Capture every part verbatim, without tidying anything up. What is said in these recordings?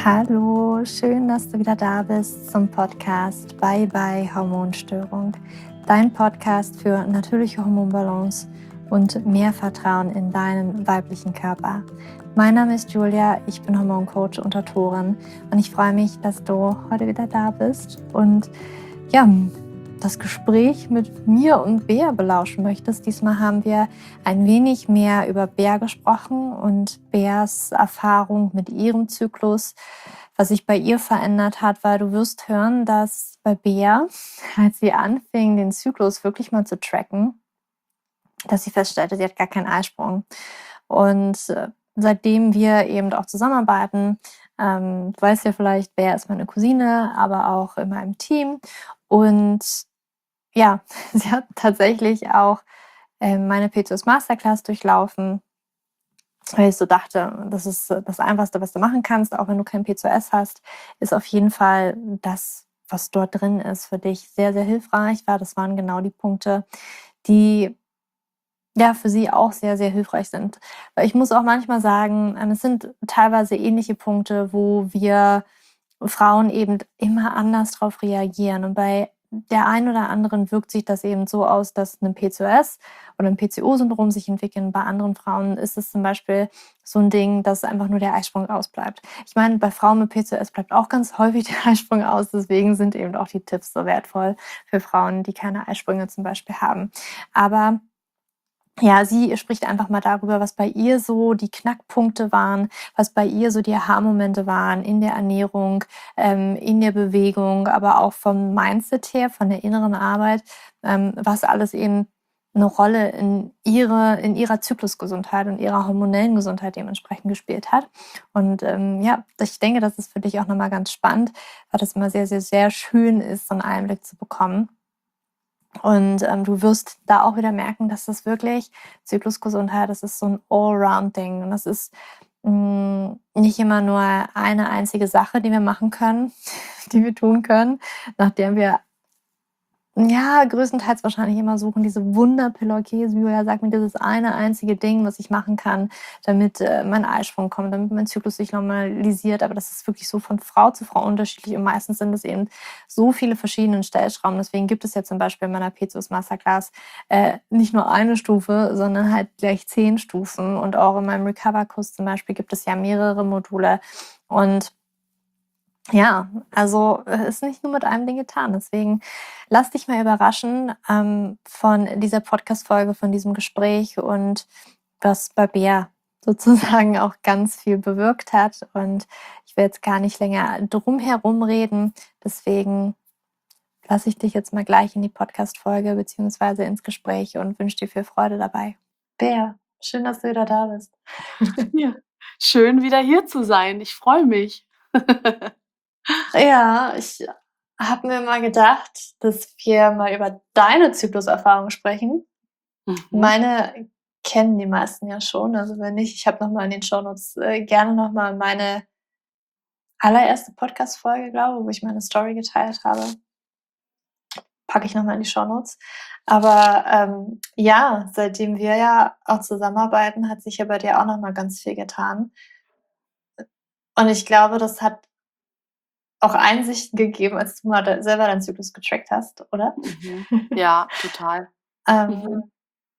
Hallo, schön, dass du wieder da bist zum Podcast Bye Bye Hormonstörung, dein Podcast für natürliche Hormonbalance und mehr Vertrauen in deinen weiblichen Körper. Mein Name ist Julia, ich bin Hormoncoach und Autorin und ich freue mich, dass du heute wieder da bist und ja, das Gespräch mit mir und Bea belauschen möchtest. Diesmal haben wir ein wenig mehr über Bea gesprochen und Beas Erfahrung mit ihrem Zyklus, was sich bei ihr verändert hat, weil du wirst hören, dass bei Bea, als sie anfing, den Zyklus wirklich mal zu tracken, dass sie feststellte, sie hat gar keinen Eisprung. Und äh, seitdem wir eben auch zusammenarbeiten, ähm, du weißt ja vielleicht, Bea ist meine Cousine, aber auch in meinem Team. Und ja, sie hat tatsächlich auch äh, meine P C O S Masterclass durchlaufen, weil ich so dachte, das ist das Einfachste, was du machen kannst, auch wenn du kein P C O S hast, ist auf jeden Fall das, was dort drin ist, für dich sehr, sehr hilfreich war. Das waren genau die Punkte, die ja für sie auch sehr, sehr hilfreich sind. Weil ich muss auch manchmal sagen, ähm, es sind teilweise ähnliche Punkte, wo wir Frauen eben immer anders drauf reagieren. Und bei der einen oder anderen wirkt sich das eben so aus, dass ein P C O S oder ein P C O-Syndrom sich entwickeln. Bei anderen Frauen ist es zum Beispiel so ein Ding, dass einfach nur der Eisprung ausbleibt. Ich meine, bei Frauen mit P C O S bleibt auch ganz häufig der Eisprung aus. Deswegen sind eben auch die Tipps so wertvoll für Frauen, die keine Eisprünge zum Beispiel haben. Aber ja, sie spricht einfach mal darüber, was bei ihr so die Knackpunkte waren, was bei ihr so die Aha-Momente waren in der Ernährung, ähm, in der Bewegung, aber auch vom Mindset her, von der inneren Arbeit, ähm, was alles eben eine Rolle in ihre, in ihrer Zyklusgesundheit und ihrer hormonellen Gesundheit dementsprechend gespielt hat. Und ähm, ja, ich denke, das ist für dich auch nochmal ganz spannend, weil das immer sehr, sehr, sehr schön ist, so einen Einblick zu bekommen. Und ähm, du wirst da auch wieder merken, dass das wirklich Zyklusgesundheit, das ist so ein Allround-Ding. Und das ist mh, nicht immer nur eine einzige Sache, die wir machen können, die wir tun können, nach der wir ja, größtenteils wahrscheinlich immer suchen, diese Wunderpille. Okay, Julia, sag mir dieses eine einzige Ding, was ich machen kann, damit äh, mein Eisprung kommt, damit mein Zyklus sich normalisiert. Aber das ist wirklich so von Frau zu Frau unterschiedlich und meistens sind es eben so viele verschiedene Stellschrauben. Deswegen gibt es ja zum Beispiel in meiner P C O S Masterclass äh, nicht nur eine Stufe, sondern halt gleich zehn Stufen. Und auch in meinem Recover-Kurs zum Beispiel gibt es ja mehrere Module. Und ja, also äh, ist nicht nur mit einem Ding getan. Deswegen lass dich mal überraschen ähm, von dieser Podcast-Folge, von diesem Gespräch und was bei Bea sozusagen auch ganz viel bewirkt hat. Und ich will jetzt gar nicht länger drum herum reden. Deswegen lasse ich dich jetzt mal gleich in die Podcast-Folge beziehungsweise ins Gespräch und wünsche dir viel Freude dabei. Bea, schön, dass du wieder da bist. Ja, schön wieder hier zu sein. Ich freue mich. Ja, ich habe mir mal gedacht, dass wir mal über deine Zykluserfahrung sprechen. Mhm. Meine kennen die meisten ja schon. Also wenn nicht, ich habe noch mal in den Shownotes äh, gerne noch mal meine allererste Podcast-Folge, glaube, wo ich meine Story geteilt habe, packe ich noch mal in die Shownotes. Aber ähm, ja, seitdem wir ja auch zusammenarbeiten, hat sich ja bei dir auch noch mal ganz viel getan. Und ich glaube, das hat auch Einsichten gegeben, als du mal de selber deinen Zyklus getrackt hast, oder? Mhm. Ja, total. Ähm, Mhm.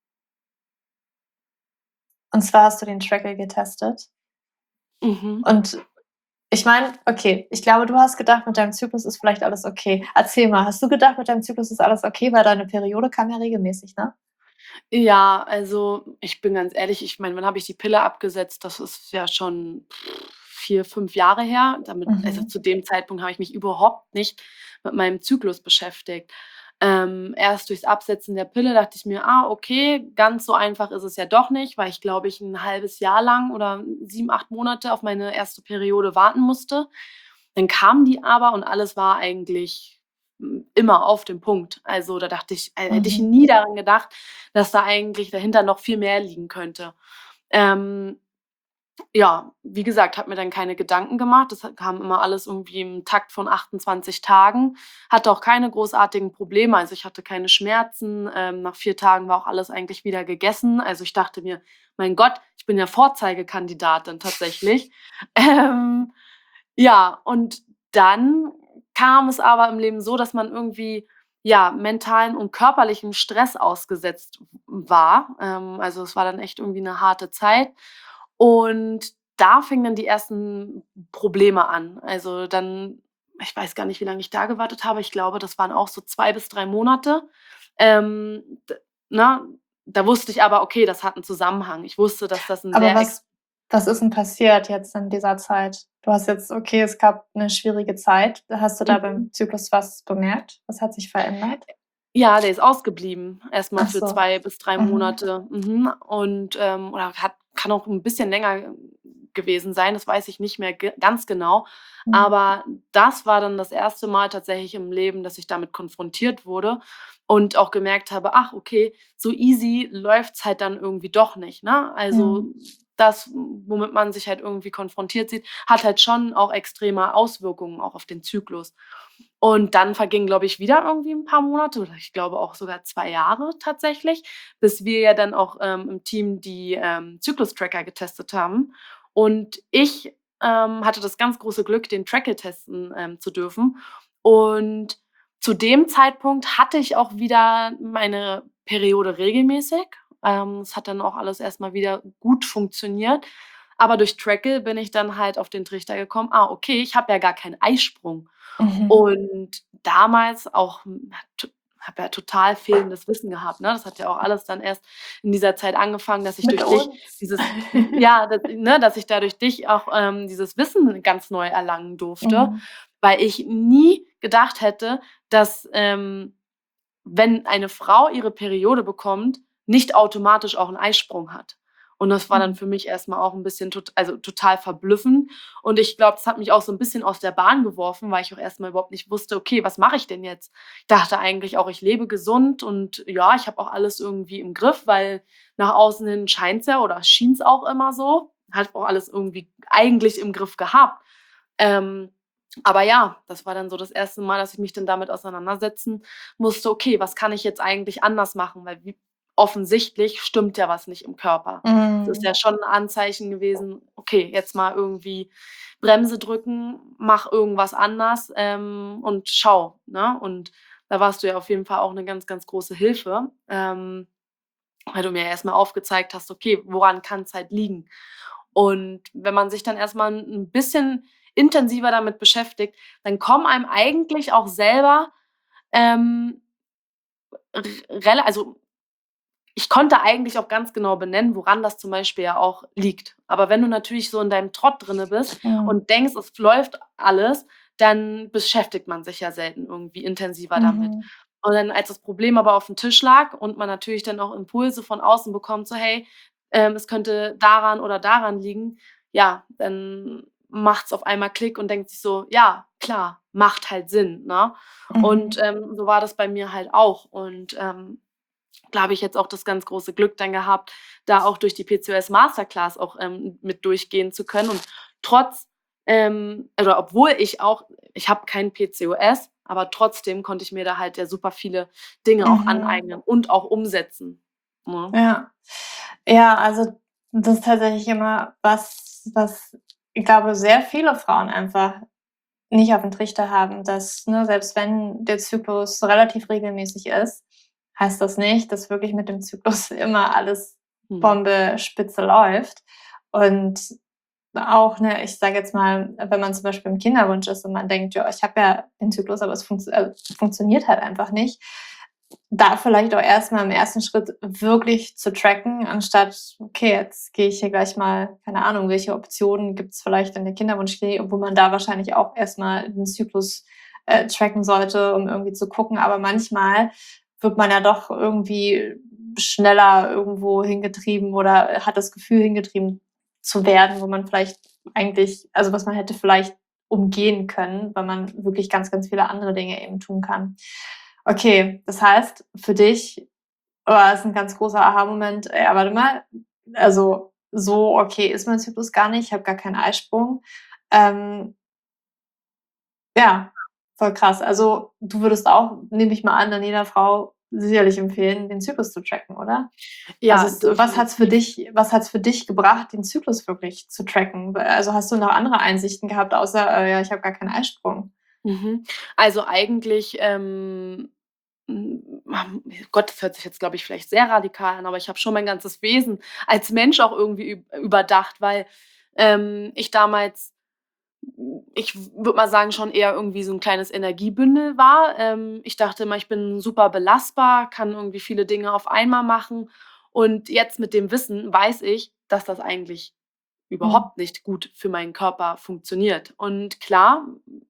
und zwar hast du den Tracker getestet. Mhm. Und ich meine, okay, ich glaube, du hast gedacht, mit deinem Zyklus ist vielleicht alles okay. Erzähl mal, hast du gedacht, mit deinem Zyklus ist alles okay? Weil deine Periode kam ja regelmäßig, ne? Ja, also ich bin ganz ehrlich, ich meine, wann habe ich die Pille abgesetzt? Das ist ja schon vier, fünf Jahre her. Damit also Mhm. zu dem Zeitpunkt habe ich mich überhaupt nicht mit meinem Zyklus beschäftigt. Ähm, erst durchs Absetzen der Pille dachte ich mir: „Ah, okay, ganz so einfach ist es ja doch nicht“, weil ich, glaube ich, ein halbes Jahr lang oder sieben, acht Monate auf meine erste Periode warten musste. Dann kam die aber und alles war eigentlich, hm, immer auf dem Punkt. Also, da dachte ich äh, hätte ich Mhm. nie daran gedacht, dass da eigentlich dahinter noch viel mehr liegen könnte. Ähm, ja, wie gesagt, habe mir dann keine Gedanken gemacht. Das hat kam immer alles irgendwie im Takt von achtundzwanzig Tagen. Hatte auch keine großartigen Probleme. Also, ich hatte keine Schmerzen. Ähm, nach vier Tagen war auch alles eigentlich wieder gegessen. Also, ich dachte mir: „Mein Gott, ich bin ja Vorzeigekandidatin tatsächlich.“ Ähm, Ja, und dann kam es aber im Leben so, dass man irgendwie, ja, mentalen und körperlichem Stress ausgesetzt w war. Ähm, also, es war dann echt irgendwie 'ne harte Zeit. Und da fingen dann die ersten Probleme an. Also, dann ich weiß gar nicht, wie lange ich da gewartet habe. Ich glaube, das waren auch so zwei bis drei Monate. Ähm, d ne? Da wusste ich aber, okay, das hat 'n Zusammenhang. Ich wusste, dass das 'n Aber sehr ex was was ist 'n passiert jetzt in dieser Zeit? Du hast jetzt okay, es gab 'ne schwierige Zeit. Hast du da Mhm. beim Zyklus was bemerkt? Was hat sich verändert? Ja, der ist ausgeblieben, erst mal Ach für so. zwei bis drei Mhm. Monate. Mhm. Und, ähm oder hat kann auch 'n bisschen länger gewesen sein, das weiß ich nicht mehr ge ganz genau. Mhm. Aber das war dann das erste Mal tatsächlich im Leben, dass ich damit konfrontiert wurde und auch gemerkt habe: „Ach, okay, so easy läuft's halt dann irgendwie doch nicht“, ne? Also, Mhm. das, womit man sich halt irgendwie konfrontiert sieht, hat halt schon auch extreme Auswirkungen auch auf den Zyklus. Und dann vergingen, glaube ich, wieder irgendwie 'n paar Monate oder ich glaube auch sogar zwei Jahre tatsächlich, bis wir ja dann auch, ähm, im Team die, ähm, Zyklus-Tracker getestet haben. Und ich, ähm, hatte das ganz große Glück, den Trackle testen, ähm, zu dürfen. Und zu dem Zeitpunkt hatte ich auch wieder meine Periode regelmäßig. Ähm, es hat dann auch alles erst mal wieder gut funktioniert. Aber durch Trackle bin ich dann halt auf den Trichter gekommen: „Ah, okay, ich habe ja gar keinen Eisprung.“ Mhm. Und damals auch, hm, t habe ja total fehlendes Wissen gehabt, ne? Das hat ja auch alles dann erst in dieser Zeit angefangen, dass ich Mit durch dich uns. dieses ja, d ne, dass ich da durch dich auch, ähm, dieses Wissen ganz neu erlangen durfte, Mhm. weil ich nie gedacht hätte, dass, ähm, wenn eine Frau ihre Periode bekommt, nicht automatisch auch 'n Eisprung hat. Und das war dann Mhm. für mich erst mal auch 'n bisschen tot also, total verblüffend. Und ich glaube, das hat mich auch so 'n bisschen aus der Bahn geworfen, weil ich auch erst mal überhaupt nicht wusste: „Okay, was mache ich denn jetzt?“ Ich dachte eigentlich auch, ich lebe gesund und ja, ich habe auch alles irgendwie im Griff, weil nach außen hin scheint's ja oder schien's auch immer so. Hatte auch alles irgendwie eigentlich im Griff gehabt. Ähm, aber ja, das war dann so das erste Mal, dass ich mich dann damit auseinandersetzen musste: „Okay, was kann ich jetzt eigentlich anders machen?“ Weil wie offensichtlich stimmt ja was nicht im Körper. Es ist Mhm. ja schon 'n Anzeichen gewesen: „Okay, jetzt mal irgendwie Bremse drücken, mach irgendwas anders, ähm, und schau“, ne? Und da warst du ja auf jeden Fall auch 'ne ganz, ganz große Hilfe, ähm, weil du mir erst mal aufgezeigt hast: „Okay, woran kann's halt liegen?“ Und wenn man sich dann erst mal 'n 'n bisschen intensiver damit beschäftigt, dann kommen einem eigentlich auch selber, ähm, r rela also, ich konnte eigentlich auch ganz genau benennen, woran das zum Beispiel ja auch liegt. Aber wenn du natürlich so in deinem Trott drinne bist Mhm. und denkst, es läuft alles, dann beschäftigt man sich ja selten irgendwie intensiver damit. Mhm. Und dann, als das Problem aber aufm Tisch lag und man natürlich dann auch Impulse von außen bekommt, so: „Hey, ähm, es könnte daran oder daran liegen“, ja, dann macht's auf einmal Klick und denkt sich so: „Ja, klar, macht halt Sinn“, ne? Und, Mhm. ähm, so war das bei mir halt auch. Und, ähm, da habe ich jetzt auch das ganz große Glück dann gehabt, da auch durch die PCOS-Masterclass auch, ähm, mit durchgehen zu können. Und trotz ähm, oder obwohl ich auch ich habe kein PCOS, aber trotzdem konnte ich mir da halt ja super viele Dinge auch Mhm. aneignen und auch umsetzen, ne? Ja. Ja, also, das ist tatsächlich immer was, was ich glaube, sehr viele Frauen einfach nicht aufm Trichter haben, dass, ne, selbst wenn der Zyklus relativ regelmäßig ist, heißt das nicht, dass wirklich mit dem Zyklus immer alles Mhm. Bombe spitze läuft. Und auch, ne, ich sage jetzt mal, wenn man zum Beispiel im Kinderwunsch ist und man denkt: „Ja, ich habe ja den Zyklus, aber es funktz äh, funktioniert halt einfach nicht.“ Da vielleicht auch erst mal im ersten Schritt wirklich zu tracken, anstatt: „Okay, jetzt gehe ich hier gleich mal“ keine Ahnung, welche Optionen gibt's vielleicht in der Kinderwunschklinik, obwohl man da wahrscheinlich auch erst mal den Zyklus, äh, tracken sollte, um irgendwie zu gucken. Aber manchmal wird man ja doch irgendwie schneller irgendwo hingetrieben oder hat das Gefühl, hingetrieben zu werden, wo man vielleicht eigentlich also, was man hätte vielleicht umgehen können, weil man wirklich ganz, ganz viele andere Dinge eben tun kann. Okay, das heißt, für dich war es 'n ganz großer Aha-Moment: „Ja, warte mal, also, so okay ist mein Zyklus gar nicht, ich habe gar keinen Eisprung.“ Ähm ja, voll krass. Also, du würdest auch, nehme ich mal an, dann jeder Frau sicherlich empfehlen, den Zyklus zu tracken, oder? Also, Ja, s was hat's für definitiv. dich was hat's für dich gebracht, den Zyklus wirklich zu tracken? W also, hast du noch andere Einsichten gehabt, außer, äh: „Ja, ich habe gar keinen Eisprung?“ Mhm. Also, eigentlich, ähm, hm, ähm, Gott, das hört sich jetzt, glaube ich, vielleicht sehr radikal an, aber ich habe schon mein ganzes Wesen als Mensch auch irgendwie üb überdacht, weil, ähm, ich damals, hm, ich würde mal sagen, schon eher irgendwie so 'n kleines Energiebündel war. Ähm, ich dachte immer, ich bin super belastbar, kann irgendwie viele Dinge auf einmal machen. Und jetzt mit dem Wissen weiß ich, dass das eigentlich Mhm. überhaupt nicht gut für meinen Körper funktioniert. Und klar,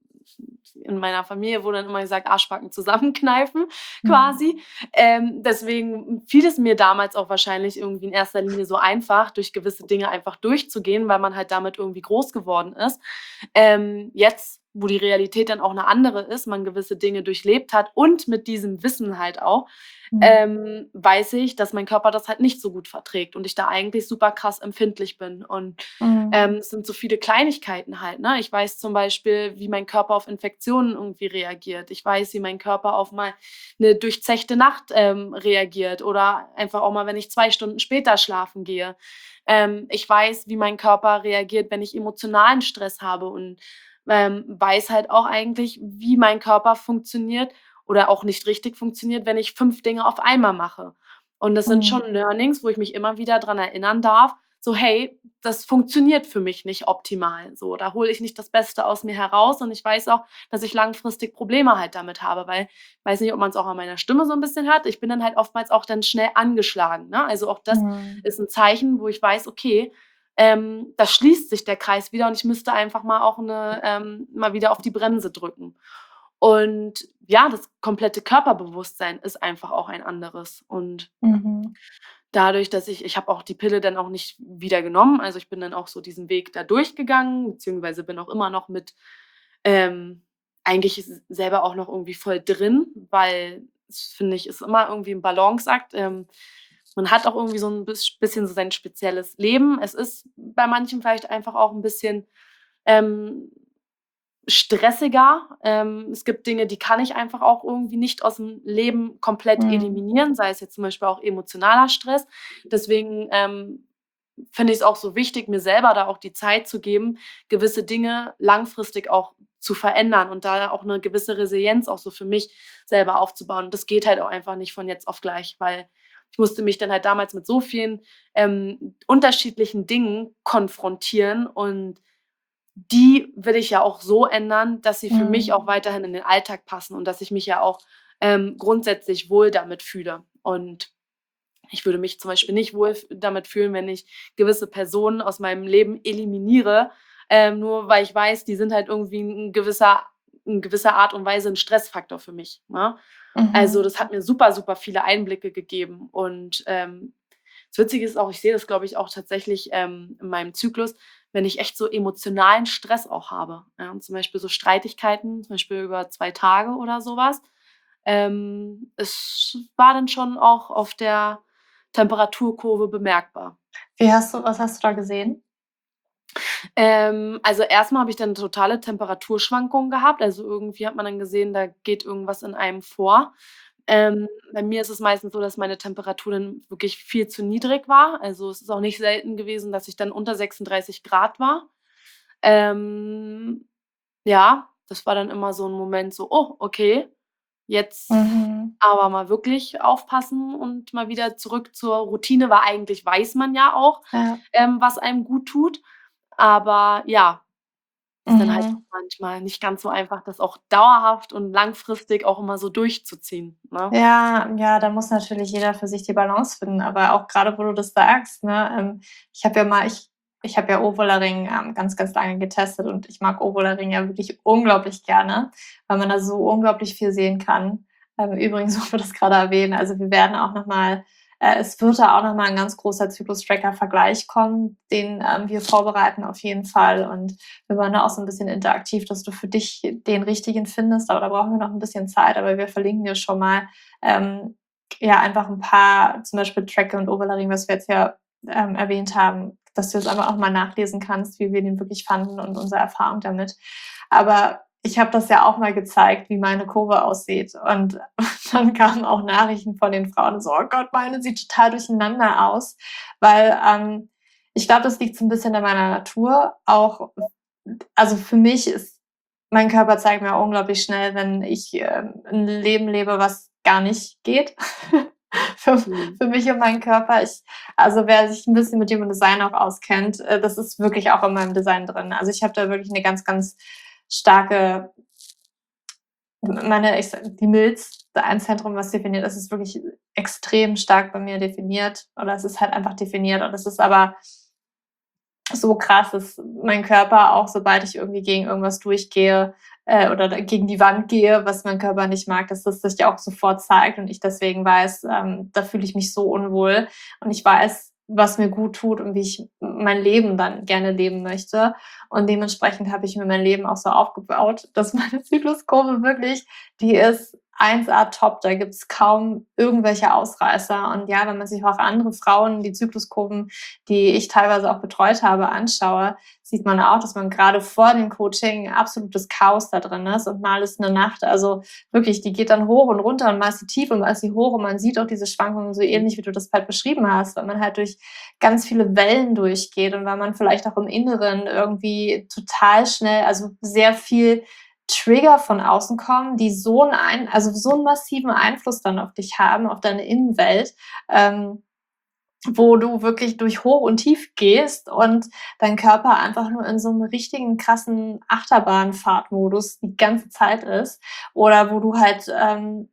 in meiner Familie wurde dann immer gesagt: „Arschbacken zusammenkneifen“, Mhm. quasi. Ähm, deswegen fiel es mir damals auch wahrscheinlich irgendwie in erster Linie so einfach, durch gewisse Dinge einfach durchzugehen, weil man halt damit irgendwie groß geworden ist. Ähm, jetzt, wo die Realität dann auch 'ne andere ist, man gewisse Dinge durchlebt hat und mit diesem Wissen halt auch, Mhm. ähm, weiß ich, dass mein Körper das halt nicht so gut verträgt und ich da eigentlich super krass empfindlich bin. Und, Mhm. ähm, es sind so viele Kleinigkeiten halt, ne? Ich weiß zum Beispiel, wie mein Körper auf Infektionen irgendwie reagiert. Ich weiß, wie mein Körper auf mal 'ne durchzechte Nacht, ähm, reagiert oder einfach auch mal, wenn ich zwei Stunden später schlafen gehe. Ähm, ich weiß, wie mein Körper reagiert, wenn ich emotionalen Stress habe und, ähm, weiß halt auch eigentlich, wie mein Körper funktioniert oder auch nicht richtig funktioniert, wenn ich fünf Dinge auf einmal mache. Und das sind Mhm. schon Learnings, wo ich mich immer wieder dran erinnern darf, so: „Hey, das funktioniert für mich nicht optimal, so. Da hole ich nicht das Beste aus mir heraus.“ Und ich weiß auch, dass ich langfristig Probleme halt damit habe, weil weiß nicht, ob man's auch an meiner Stimme so 'n bisschen hört. Ich bin dann halt oftmals auch dann schnell angeschlagen, ne? Also, auch das Mhm. ist 'n Zeichen, wo ich weiß, okay, ähm, da schließt sich der Kreis wieder und ich müsste einfach mal auch 'ne ähm, mal wieder auf die Bremse drücken. Und ja, das komplette Körperbewusstsein ist einfach auch ein anderes. Und Mhm. dadurch, dass ich ich habe auch die Pille dann auch nicht wieder genommen. Also, ich bin dann auch so diesen Weg da durchgegangen, beziehungsweise bin auch immer noch mit ähm, eigentlich s selber auch noch irgendwie voll drin, weil das finde ich, ist immer irgendwie 'n Balanceakt. Ähm, man hat auch irgendwie so 'n biss bisschen so sein spezielles Leben. Es ist bei manchen vielleicht einfach auch 'n bisschen, ähm, stressiger. Ähm, es gibt Dinge, die kann ich einfach auch irgendwie nicht aus'm Leben komplett Mhm. eliminieren, sei es jetzt zum Beispiel auch emotionaler Stress. Deswegen, ähm, finde ich's auch so wichtig, mir selber da auch die Zeit zu geben, gewisse Dinge langfristig auch zu verändern und da auch 'ne gewisse Resilienz auch so für mich selber aufzubauen. Und das geht halt auch einfach nicht von jetzt auf gleich, weil ich musste mich dann halt damals mit so vielen, ähm, unterschiedlichen Dingen konfrontieren und die will ich ja auch so ändern, dass sie für mich Mhm. auch weiterhin in den Alltag passen und dass ich mich ja auch, ähm, grundsätzlich wohl damit fühle. Und ich würde mich zum Beispiel nicht wohl f damit fühlen, wenn ich gewisse Personen aus meinem Leben eliminiere, ähm, nur weil ich weiß, die sind halt irgendwie 'n gewisser in gewisser Art und Weise 'n Stressfaktor für mich, ne? Also, Mhm. das hat mir super, super viele Einblicke gegeben. Und, ähm, das Witzige ist auch, ich sehe das, glaube ich, auch tatsächlich, ähm, in meinem Zyklus, wenn ich echt so emotionalen Stress auch habe, ja, und zum Beispiel so Streitigkeiten, zum Beispiel über zwei Tage oder so was. Ähm, es war dann schon auch auf der Temperaturkurve bemerkbar. Wie hast du was hast du da gesehen? Ähm, also, erst mal habe ich dann totale Temperaturschwankungen gehabt. Also, irgendwie hat man dann gesehen, da geht irgendwas in einem vor. Ähm, bei mir ist es meistens so, dass meine Temperatur dann wirklich viel zu niedrig war. Also, es ist auch nicht selten gewesen, dass ich dann unter sechsunddreißig Grad war. Ähm, ja, das war dann immer so 'n Moment so: „Oh, okay, jetzt Mhm. aber mal wirklich aufpassen und mal wieder zurück zur Routine“, weil eigentlich weiß man ja auch, Ja. ähm, was einem guttut. Aber ja, ist dann halt auch Mhm. manchmal nicht ganz so einfach, das auch dauerhaft und langfristig auch immer so durchzuziehen, ne? Ja, ja, da muss natürlich jeder für sich die Balance finden. Aber auch grade, wo du das sagst, ne, ähm, ich habe ja mal ich ich habe ja Ovularing, ähm, ganz, ganz lange getestet und ich mag Ovularing ja wirklich unglaublich gerne, weil man da so unglaublich viel sehen kann. Ähm, übrigens, wo wir das grade erwähnen, also, wir werden auch noch mal äh, es wird da auch noch mal 'n ganz großer Zyklus-Tracker-Vergleich kommen, den, ähm, wir vorbereiten auf jeden Fall. Und wir waren da auch so 'n bisschen interaktiv, dass du für dich den richtigen findest, aber da brauchen wir noch 'n bisschen Zeit. Aber wir verlinken dir schon mal, ähm, ja, einfach 'n paar, zum Beispiel Tracker und Ovularing, was wir jetzt ja, ähm, erwähnt haben, dass du das einfach auch mal nachlesen kannst, wie wir den wirklich fanden und unsere Erfahrung damit. Aber ich habe das ja auch mal gezeigt, wie meine Kurve aussieht. Und dann kamen auch Nachrichten von den Frauen so: „Oh Gott, meine sieht total durcheinander aus.“ Weil, ähm, ich glaube, das liegt so 'n bisschen in meiner Natur. Auch also, für mich ist mein Körper zeigt mir unglaublich schnell, wenn ich, ähm, 'n Leben lebe, was gar nicht geht für Mhm. für mich und meinen Körper. Ich also, wer sich 'n bisschen mit Human Design auch auskennt, äh, das ist wirklich auch in meinem Design drin. Also, ich habe da wirklich 'ne ganz, ganz starke m meine ich sa die Milz, ein Zentrum, was definiert ist, ist wirklich extrem stark bei mir definiert oder es ist halt einfach definiert und es ist aber so krass, dass mein Körper auch, sobald ich irgendwie gegen irgendwas durchgehe, äh, oder da gegen die Wand gehe, was mein Körper nicht mag, dass das sich auch sofort zeigt und ich deswegen weiß, ähm, da fühle ich mich so unwohl und ich weiß, was mir gut tut und wie ich m mein Leben dann gerne leben möchte. Und dementsprechend habe ich mir mein Leben auch so aufgebaut, dass meine Zykluskurve wirklich die ist eins A top. Da gibt's kaum irgendwelche Ausreißer. Und ja, wenn man sich auch andere Frauen, die Zykluskurven, die ich teilweise auch betreut habe, anschaue, sieht man auch, dass man grade vor dem Coaching absolutes Chaos da drin ist und mal ist 'ne Nacht also, wirklich, die geht dann hoch und runter und mal ist sie tief und mal ist sie hoch und man sieht auch diese Schwankungen so ähnlich, wie du das halt beschrieben hast, weil man halt durch ganz viele Wellen durchgeht und weil man vielleicht auch im Inneren irgendwie total schnell also, sehr viel Trigger von außen kommen, die so 'n ein also, so 'n massiven Einfluss dann auf dich haben, auf deine Innenwelt, ähm, wo du wirklich durch Hoch und Tief gehst und dein Körper einfach nur in so 'nem richtigen krassen Achterbahnfahrtmodus die ganze Zeit ist oder wo du halt, ähm,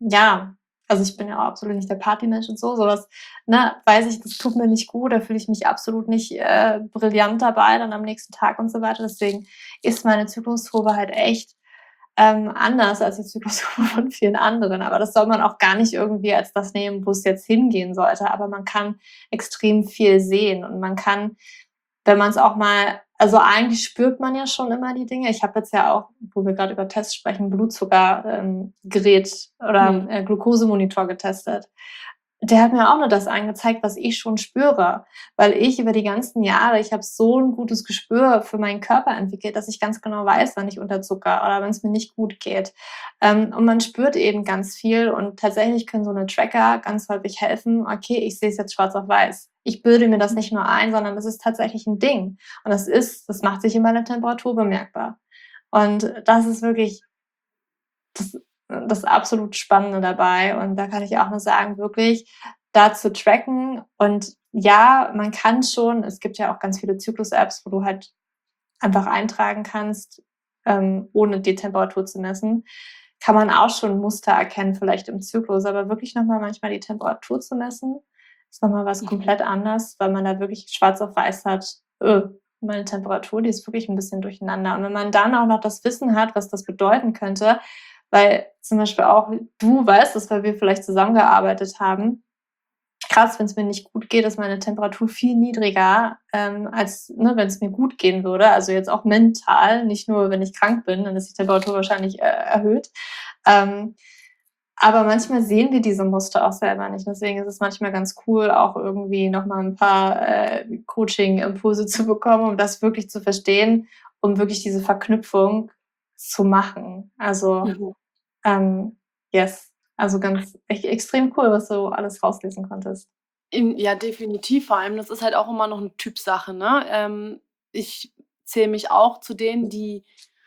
ja also, ich bin ja auch absolut nicht der Partymensch und so, so was, ne, weiß ich, das tut mir nicht gut, da fühle ich mich absolut nicht, äh, brillant dabei dann am nächsten Tag und so weiter. Deswegen ist meine Zykluskurve halt echt, ähm, anders als die Zykluskurve von vielen anderen. Aber das soll man auch gar nicht irgendwie als das nehmen, wo's jetzt hingehen sollte. Aber man kann extrem viel sehen und man kann, wenn man's auch mal also, eigentlich spürt man ja schon immer die Dinge. Ich habe jetzt ja auch, wo wir grad über Tests sprechen, Blutzucker ähm, Gerät oder, Mhm. äh, Glukosemonitor getestet. Der hat mir auch nur das angezeigt, was ich schon spüre, weil ich über die ganzen Jahre ich habe so 'n gutes Gespür für meinen Körper entwickelt, dass ich ganz genau weiß, wann ich unterzucker oder wenn's mir nicht gut geht. Ähm, und man spürt eben ganz viel und tatsächlich können so 'ne Tracker ganz häufig helfen: „Okay, ich sehe es jetzt schwarz auf weiß. Ich bilde mir das nicht nur ein, sondern das ist tatsächlich 'n Ding.“ Und das ist das macht sich in meiner Temperatur bemerkbar. Und das ist wirklich das das absolut Spannende dabei. Und da kann ich auch nur sagen, wirklich da zu tracken und ja, man kann schon es gibt ja auch ganz viele Zyklus-Apps, wo du halt einfach eintragen kannst, ähm, ohne die Temperatur zu messen. Kann man auch schon Muster erkennen vielleicht im Zyklus, aber wirklich noch mal manchmal die Temperatur zu messen, ist noch mal was Mhm. komplett anders, weil man da wirklich schwarz auf weiß hat: „Äh, meine Temperatur, die ist wirklich 'n bisschen durcheinander.“ Und wenn man dann auch noch das Wissen hat, was das bedeuten könnte weil zum Beispiel auch du weißt das, weil wir vielleicht zusammengearbeitet haben. Krass, wenn's mir nicht gut geht, ist meine Temperatur viel niedriger, ähm, als, ne, wenn's mir gut gehen würde. Also, jetzt auch mental, nicht nur, wenn ich krank bin, dann ist die Temperatur wahrscheinlich, äh, erhöht. Ähm, aber manchmal sehen wir diese Muster auch selber nicht. Deswegen ist es manchmal ganz cool, auch irgendwie noch mal 'n paar, äh, Coaching-Impulse zu bekommen, um das wirklich zu verstehen, um wirklich diese Verknüpfung zu machen. Also, Mhm. ähm, yes, also, ganz e extrem cool, was du alles rauslesen konntest. In ja, definitiv. Vor allem, das ist halt auch immer noch 'ne Typsache, ne? Ähm, ich zähle mich auch zu denen, die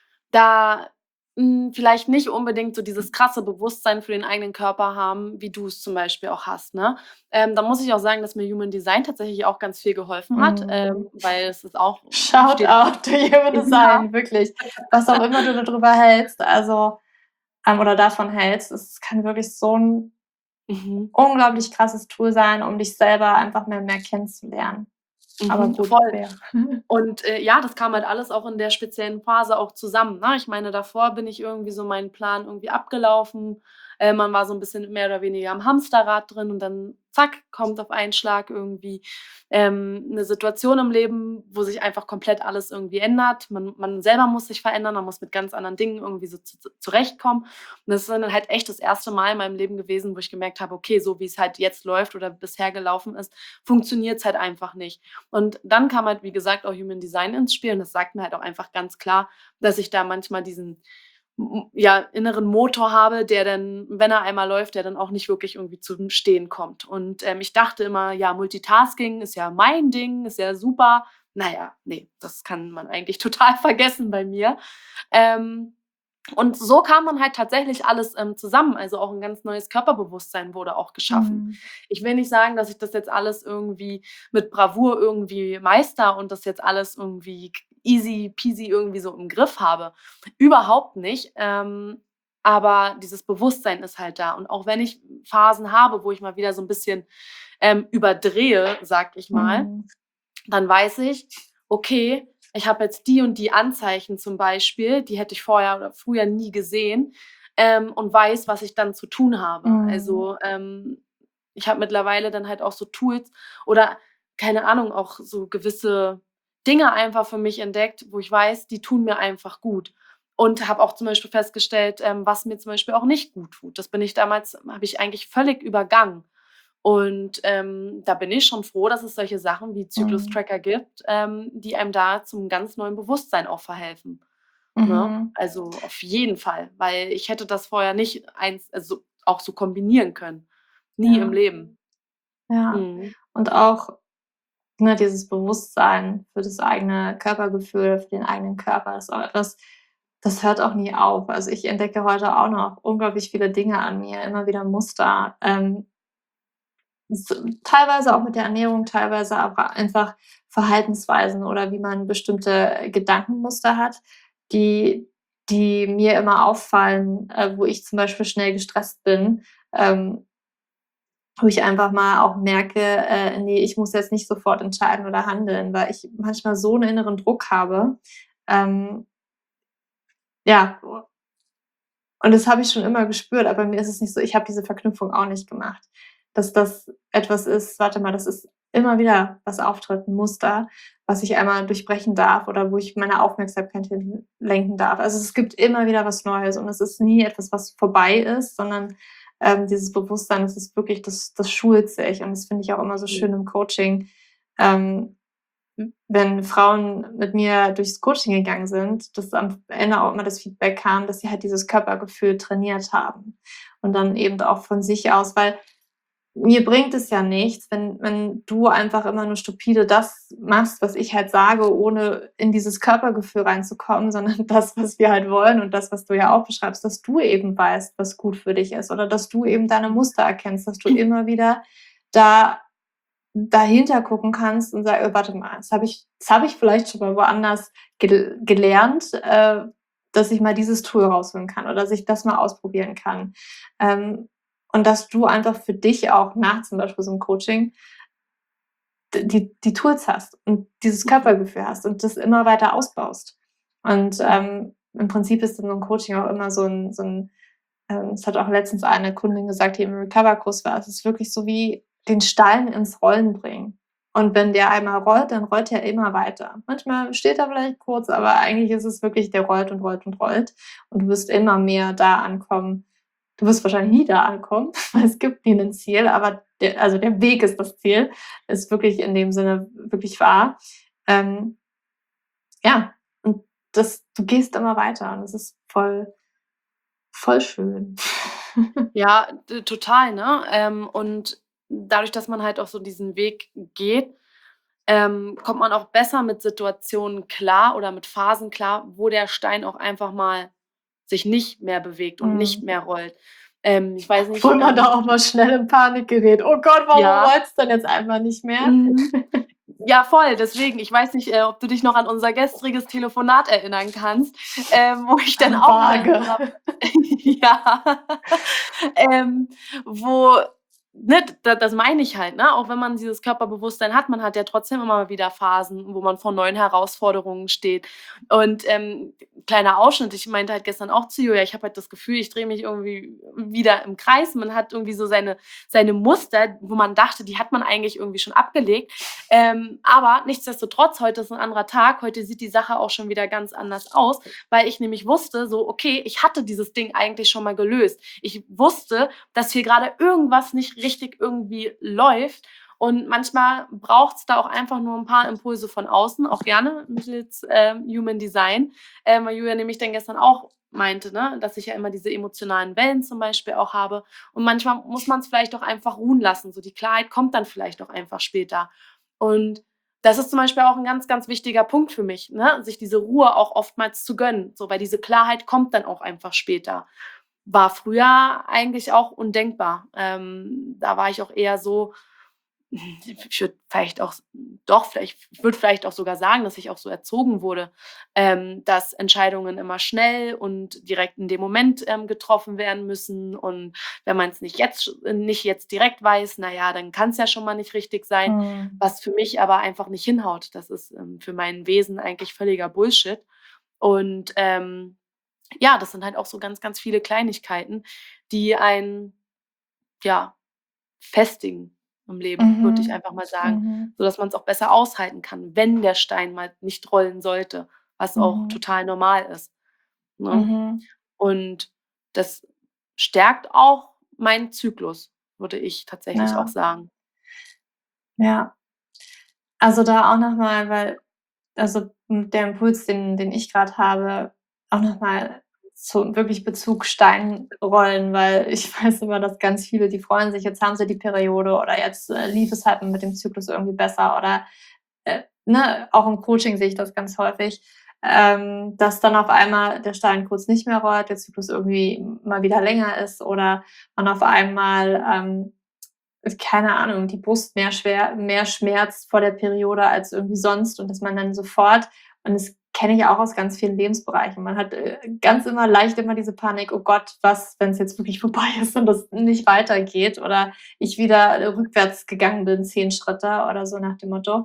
da, hm, vielleicht nicht unbedingt so dieses krasse Bewusstsein für den eigenen Körper haben, wie du's zum Beispiel auch hast, ne? Ähm, da muss ich auch sagen, dass mir Human Design tatsächlich auch ganz viel geholfen hat, ähm, Mhm. weil es ist auch Shout steht out to Human ja. Design, wirklich. Was auch immer du da drüber hältst, also, ähm oder davon hältst, es kann wirklich so 'n Mhm. unglaublich krasses Tool sein, um dich selber einfach mehr und mehr kennenzulernen. Aber Mhm, gut, voll. wer Und, äh, ja, das kam halt alles auch in der speziellen Phase auch zusammen, ne? Ich meine, davor bin ich irgendwie so meinen Plan irgendwie abgelaufen. Äh, man war so 'n bisschen mehr oder weniger am Hamsterrad drin und dann zack, kommt auf einen Schlag irgendwie, ähm, 'ne Situation im Leben, wo sich einfach komplett alles irgendwie ändert. Man man selber muss sich verändern, man muss mit ganz anderen Dingen irgendwie so zu zu zurechtkommen. Und das ist dann halt echt das erste Mal in meinem Leben gewesen, wo ich gemerkt habe: „Okay, so wie's halt jetzt läuft oder bisher gelaufen ist, funktioniert's halt einfach nicht.“ Und dann kam halt, wie gesagt, auch Human Design ins Spiel und das sagt mir halt auch einfach ganz klar, dass ich da manchmal diesen, m ja, inneren Motor habe, der dann, wenn er einmal läuft, der dann auch nicht wirklich irgendwie zum Stehen kommt. Und, ähm, ich dachte immer, ja, Multitasking ist ja mein Ding, ist ja super. Na ja, ne, das kann man eigentlich total vergessen bei mir. Ähm, und so kam dann halt tatsächlich alles, ähm, zusammen. Also, auch 'n ganz neues Körperbewusstsein wurde auch geschaffen. Mhm. Ich will nicht sagen, dass ich das jetzt alles irgendwie mit Bravour irgendwie meister und das jetzt alles irgendwie k easy peasy irgendwie so im Griff habe. Überhaupt nicht. Ähm, aber dieses Bewusstsein ist halt da. Und auch wenn ich Phasen habe, wo ich mal wieder so 'n bisschen, ähm, überdrehe, sage ich mal, Mhm. dann weiß ich: „Okay, ich habe jetzt die und die Anzeichen zum Beispiel, die hätte ich vorher oder früher nie gesehen“, ähm, und weiß, was ich dann zu tun habe. Mhm. Also, ähm, ich habe mittlerweile dann halt auch so Tools oder, keine Ahnung, auch so gewisse Dinge einfach für mich entdeckt, wo ich weiß, die tun mir einfach gut. Und habe auch zum Beispiel festgestellt, ähm, was mir zum Beispiel auch nicht gut tut. Das bin ich damals habe ich eigentlich völlig übergangen. Und, ähm, da bin ich schon froh, dass es solche Sachen wie Mhm. Zyklus-Tracker gibt, ähm, die einem da zum ganz neuen Bewusstsein auch verhelfen, ne? Mhm. Also, auf jeden Fall, weil ich hätte das vorher nicht eins also, auch so kombinieren können. Nie im Ja. Leben. Ja. Mhm. Und auch, ne, dieses Bewusstsein für das eigene Körpergefühl, für den eigenen Körper ist auch etwas, das hört auch nie auf. Also, ich entdecke heute auch noch unglaublich viele Dinge an mir, immer wieder Muster, ähm s teilweise auch mit der Ernährung, teilweise aber einfach Verhaltensweisen oder wie man bestimmte Gedankenmuster hat, die die mir immer auffallen, äh, wo ich zum Beispiel schnell gestresst bin, ähm wo ich einfach mal auch merke, äh, ne, ich muss jetzt nicht sofort entscheiden oder handeln, weil ich manchmal so 'n inneren Druck habe. Ähm ja. Und das habe ich schon immer gespürt, aber mir ist es nicht so ich habe diese Verknüpfung auch nicht gemacht, dass das etwas ist warte mal, das ist immer wieder was auftritt, 'n Muster, was ich einmal durchbrechen darf oder wo ich meine Aufmerksamkeit hin lenken darf. Also, es gibt immer wieder was Neues und es ist nie etwas, was vorbei ist, sondern, ähm, dieses Bewusstsein, das ist wirklich das das schult sich und das finde ich auch immer so Mhm. schön im Coaching, ähm, w wenn Frauen mit mir durchs Coaching gegangen sind, dass am Ende auch immer das Feedback kam, dass sie halt dieses Körpergefühl trainiert haben und dann eben auch von sich aus weil mir bringt es ja nichts, wenn wenn du einfach immer nur stupide das machst, was ich halt sage, ohne in dieses Körpergefühl reinzukommen, sondern das, was wir halt wollen und das, was du ja auch beschreibst, dass du eben weißt, was gut für dich ist oder dass du eben deine Mhm. Muster erkennst, dass du immer wieder da dahinter gucken kannst und sa äh, „Warte mal, das habe ich das habe ich vielleicht schon mal woanders gel gelernt, äh, dass ich mal dieses Tool rausholen kann oder dass ich das mal ausprobieren kann.“ Ähm, und dass du einfach für dich auch nach zum Beispiel so 'nem Coaching d die die Tools hast und dieses Mhm. Körpergefühl hast und das immer weiter ausbaust. Und, Mhm. ähm, im Prinzip ist dann so 'n Coaching auch immer so 'n so 'n ähm, das hat auch letztens eine Kundin gesagt, die im Recover-Kurs war: „Es ist wirklich so wie den Stein ins Rollen bringen. Und wenn der einmal rollt, dann rollt er immer weiter. Manchmal steht er vielleicht kurz, aber eigentlich ist es wirklich der rollt und rollt und rollt und du wirst immer mehr da ankommen. Du wirst wahrscheinlich nie da ankommen, weil es gibt nie 'nen Ziel, aber der also, der Weg ist das Ziel, ist wirklich in dem Sinne wirklich wahr. Ähm ja, und das du gehst immer weiter und das ist voll voll schön. Ja, d total, ne? Ähm, und dadurch, dass man halt auch so diesen Weg geht, ähm, kommt man auch besser mit Situationen klar oder mit Phasen klar, wo der Stein auch einfach mal sich nicht mehr bewegt und nicht Mhm. mehr rollt. Ähm, ich weiß nicht, Obwohl man da ähm auch mal schnell in Panik gerät: „Oh Gott, warum Ja. rollt's denn jetzt einfach nicht mehr?“ Mhm. Ja, voll, deswegen. Ich weiß nicht, äh, ob du dich noch an unser gestriges Telefonat erinnern kannst, ähm, wo ich dann auch Vage. meinte, ja, ähm, wo ne, da das meine ich halt, ne? Auch wenn man dieses Körperbewusstsein hat, man hat ja trotzdem immer mal wieder Phasen, wo man vor neuen Herausforderungen steht. Und, ähm, kleiner Ausschnitt, ich meinte halt gestern auch zu Julia, ich habe halt das Gefühl, ich drehe mich irgendwie wieder im Kreis. Man hat irgendwie so seine seine Muster, wo man dachte, die hat man eigentlich irgendwie schon abgelegt. Ähm, aber nichtsdestotrotz, heute ist ein anderer Tag. Heute sieht die Sache auch schon wieder ganz anders aus, weil ich nämlich wusste, so: „Okay, ich hatte dieses Ding eigentlich schon mal gelöst.“ Ich wusste, dass hier gerade irgendwas nicht richtig irgendwie läuft. Und manchmal braucht es da auch einfach nur ein paar Impulse von außen, auch gerne mittels, ähm, Human Design, ähm, weil Julia nämlich dann gestern auch meinte, ne, dass ich ja immer diese emotionalen Wellen zum Beispiel auch habe. Und manchmal muss man es vielleicht auch einfach ruhen lassen. So die Klarheit kommt dann vielleicht auch einfach später. Und das ist zum Beispiel auch ein ganz, ganz wichtiger Punkt für mich, ne, sich diese Ruhe auch oftmals zu gönnen, so, weil diese Klarheit kommt dann auch einfach später. War früher eigentlich auch undenkbar. Ähm, da war ich auch eher so, ich würde vielleicht auch doch, vielleicht ich würde vielleicht auch sogar sagen, dass ich auch so erzogen wurde, ähm, dass Entscheidungen immer schnell und direkt in dem Moment, ähm, getroffen werden müssen. Und wenn man es nicht jetzt nicht jetzt direkt weiß, na ja, dann kann es ja schon mal nicht richtig sein, Mhm. was für mich aber einfach nicht hinhaut. Das ist, ähm, für mein Wesen eigentlich völliger Bullshit. Und, ähm ja, das sind halt auch so ganz, ganz viele Kleinigkeiten, die einen, ja, festigen im Leben, würde ich Mhm. einfach mal sagen, Mhm. sodass man's auch besser aushalten kann, wenn der Stein mal nicht rollen sollte, was auch Mhm. total normal ist, ne? Mhm. Und das stärkt auch meinen Zyklus, würde ich tatsächlich auch Ja, sagen. ja. Also, da auch noch mal, weil also, hm, der Impuls, den den ich grad habe, auch noch mal zu wirklich Bezug Steinrollen, weil ich weiß immer, dass ganz viele, die freuen sich, jetzt haben sie die Periode oder jetzt, äh, lief es halt mit dem Zyklus irgendwie besser oder, äh, ne, auch im Coaching sehe ich das ganz häufig, ähm, dass dann auf einmal der Stein kurz nicht mehr rollt, der Zyklus irgendwie mal wieder länger ist oder man auf einmal, ähm keine Ahnung, die Brust mehr schwer mehr schmerzt vor der Periode als irgendwie sonst und dass man dann sofort und das kenne ich auch aus ganz vielen Lebensbereichen. Man hat, äh, ganz immer leicht immer diese Panik: „Oh Gott, was, wenn es jetzt wirklich vorbei ist und das nicht weitergeht oder ich wieder, äh, rückwärts gegangen bin, zehn Schritte“ oder so nach dem Motto.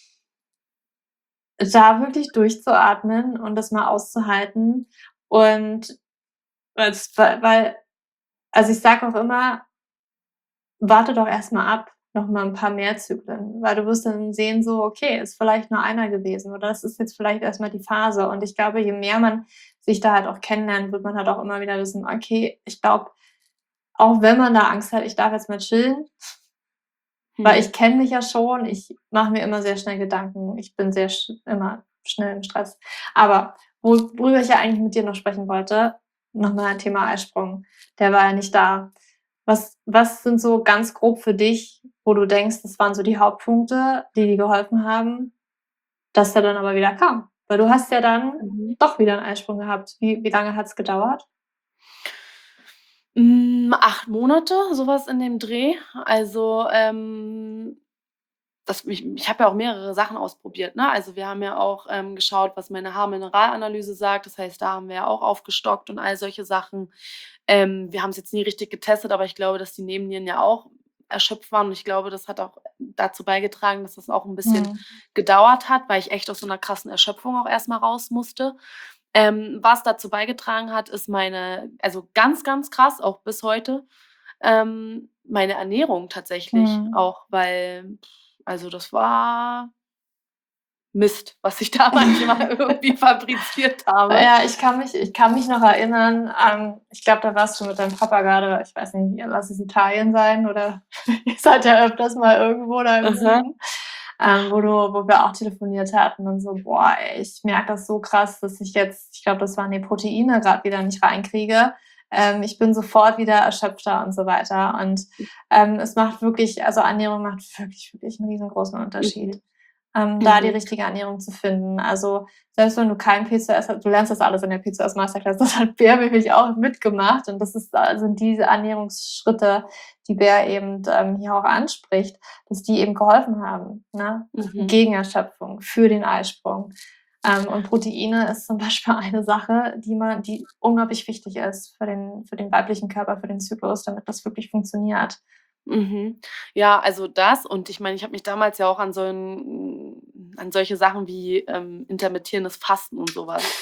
Da wirklich durchzuatmen und das mal auszuhalten und weil's weil weil also, ich sage auch immer: Warte doch erst mal ab, noch mal 'n paar mehr Zyklen, weil du wirst dann sehen so: „Okay, ist vielleicht nur einer gewesen oder das ist jetzt vielleicht erst mal die Phase.“ Und ich glaube, je mehr man sich da halt auch kennenlernt, wird man halt auch immer wieder wissen: „Okay, ich glaube, auch wenn man da Angst hat, ich darf jetzt mal chillen, weil ich Mhm. kenne mich ja schon, ich mache mir immer sehr schnell Gedanken. Ich bin sehr sch immer schnell im Stress.“ Aber wo worüber ich ja eigentlich mit dir noch sprechen wollte, noch mal Thema Eisprung. Der war ja nicht da. Was was sind so ganz grob für dich, wo du denkst, das waren so die Hauptpunkte, die dir geholfen haben, dass der dann aber wieder kam? Weil du hast ja dann Mhm. doch wieder 'n Eisprung gehabt. Wie wie lange hat's gedauert? Hm, acht Monate, so was in dem Dreh. Also, ähm Das ich ich habe ja auch mehrere Sachen ausprobiert, ne? Also, wir haben ja auch, ähm, geschaut, was meine Haarmineralanalyse sagt. Das heißt, da haben wir ja auch aufgestockt und all solche Sachen. Ähm, wir haben's jetzt nie richtig getestet, aber ich glaube, dass die Nebennieren ja auch erschöpft waren und ich glaube, das hat auch dazu beigetragen, dass das auch 'n bisschen Mhm. gedauert hat, weil ich echt aus so 'ner krassen Erschöpfung auch erst mal raus musste. Ähm, was dazu beigetragen hat, ist meine also, ganz, ganz krass, auch bis heute, ähm, meine Ernährung tatsächlich Mhm. auch, weil also, das war Mist, was ich da manchmal irgendwie fabriziert habe. Ja, ich kann mich ich kann mich noch erinnern, ähm, ich glaube, da warst du mit deinem Papa grade ich weiß nicht, lass es Italien sein oder ihr seid ja öfters mal irgendwo da im Aha. Süden, ähm, wo du wo wir auch telefoniert hatten und so: „Boah, ey, ich merke das so krass, dass ich jetzt“ ich glaube, das waren die Proteine grad wieder nicht reinkriege. Ähm, ich bin sofort wieder erschöpfter und so weiter. Und, ähm, es macht wirklich also, Ernährung macht wirklich, wirklich 'n riesengroßen Mhm. Unterschied, ähm, da die Mhm. richtige Ernährung zu finden. Also, selbst wenn du kein P C O S hast du lernst das alles in der P C O S Masterclass. Das hat Bär nämlich auch mitgemacht und das ist äh, sind diese Ernährungsschritte, die Bär eben, ähm, hier auch anspricht, dass die eben geholfen haben, ne, Mhm. gegen Erschöpfung, für den Eisprung. Ähm, und Proteine ist zum Beispiel eine Sache, die man die unglaublich wichtig ist für den für den weiblichen Körper, für den Zyklus, damit das wirklich funktioniert. Mhm. Ja, also das und ich meine, ich habe mich damals ja auch an so 'n an solche Sachen wie, ähm, intermittierendes Fasten und so was.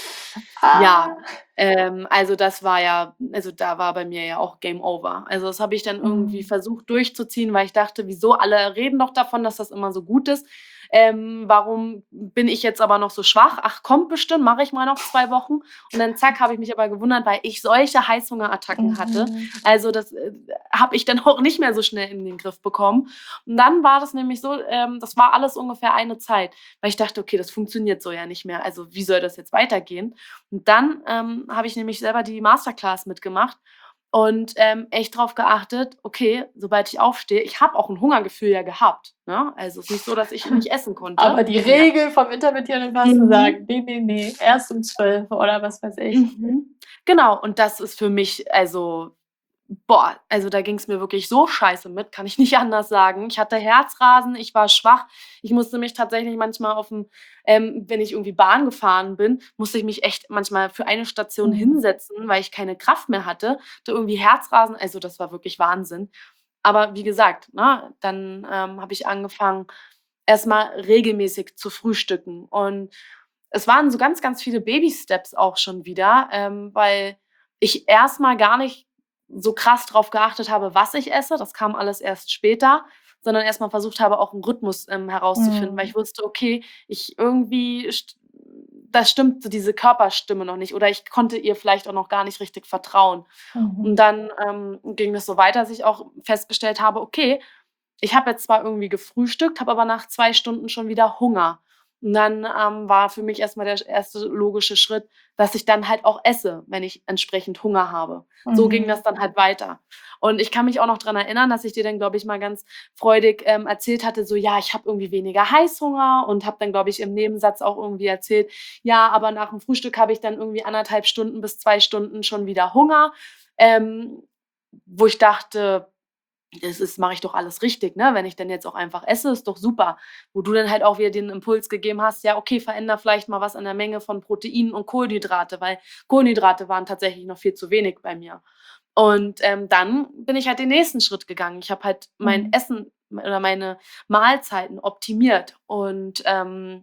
Ja, Ah. ähm, also das war ja also da war bei mir ja auch Game Over. Also, das habe ich dann irgendwie Mhm. versucht durchzuziehen, weil ich dachte: „Wieso? Alle reden doch davon, dass das immer so gut ist. Ähm, warum bin ich jetzt aber noch so schwach? Ach, kommt bestimmt, mache ich mal noch zwei Wochen.“ Und dann zack, habe ich mich aber gewundert, weil ich solche Heißhungerattacken hatte. Mhm. Also, das, äh, habe ich dann auch nicht mehr so schnell in den Griff bekommen. Und dann war das nämlich so, ähm, das war alles ungefähr eine Zeit, weil ich dachte: „Okay, das funktioniert so ja nicht mehr. Also, wie soll das jetzt weitergehen?“ Und dann, ähm, habe ich nämlich selber die Masterclass mitgemacht und, ähm, echt drauf geachtet, okay, sobald ich aufstehe ich habe auch 'n Hungergefühl ja gehabt, ne? Also, ist nicht so, dass ich nicht essen konnte. Aber die Ja. Regel vom intermittierenden Fasten Mhm. sagt: „Ne, ne, ne, erst um zwölf“ oder was weiß ich. Mhm. Genau, und das ist für mich also boah, also da ging's mir wirklich so scheiße mit, kann ich nicht anders sagen. Ich hatte Herzrasen, ich war schwach. Ich musste mich tatsächlich manchmal aufm ähm, wenn ich irgendwie Bahn gefahren bin, musste ich mich echt manchmal für eine Station Mhm. hinsetzen, weil ich keine Kraft mehr hatte, hatte irgendwie Herzrasen, also das war wirklich Wahnsinn. Aber wie gesagt, ne, dann, ähm, habe ich angefangen, erst mal regelmäßig zu frühstücken. Und es waren so ganz, ganz viele Baby-Steps auch schon wieder, ähm, weil ich erst mal gar nicht so krass drauf geachtet habe, was ich esse. Das kam alles erst später, sondern erst mal versucht habe, auch 'n Rhythmus, ähm, herauszufinden, weil Mhm. ich wusste: „Okay, ich irgendwie st da stimmt so diese Körperstimme noch nicht“, oder ich konnte ihr vielleicht auch noch gar nicht richtig vertrauen. Und Mhm. dann, ähm, ging das so weiter, dass ich auch festgestellt habe: „Okay, ich habe jetzt zwar irgendwie gefrühstückt, habe aber nach zwei Stunden schon wieder Hunger.“ Und dann, ähm, war für mich erst mal der sch erste logische Schritt, dass ich dann halt auch esse, wenn ich entsprechend Hunger habe. So ging Mhm. das dann halt weiter. Und ich kann mich auch noch dran erinnern, dass ich dir dann, glaube ich, mal ganz freudig, ähm, erzählt hatte, so: „Ja, ich habe irgendwie weniger Heißhunger“ und habe dann, glaube ich, im Nebensatz auch irgendwie erzählt: „Ja, aber nach'm Frühstück habe ich dann irgendwie anderthalb Stunden bis zwei Stunden schon wieder Hunger.“ Ähm, wo ich dachte: „Das ist mache ich doch alles richtig, ne? Wenn ich dann jetzt auch einfach esse, ist doch super.“ Wo du dann halt auch wieder den Impuls gegeben hast: „Ja, okay, veränder vielleicht mal was an der Menge von Proteinen und Kohlenhydrate“, weil Kohlenhydrate waren tatsächlich noch viel zu wenig bei mir. Und, ähm, dann bin ich halt den nächsten Schritt gegangen. Ich habe halt mein Mhm. Essen oder meine Mahlzeiten optimiert und, ähm,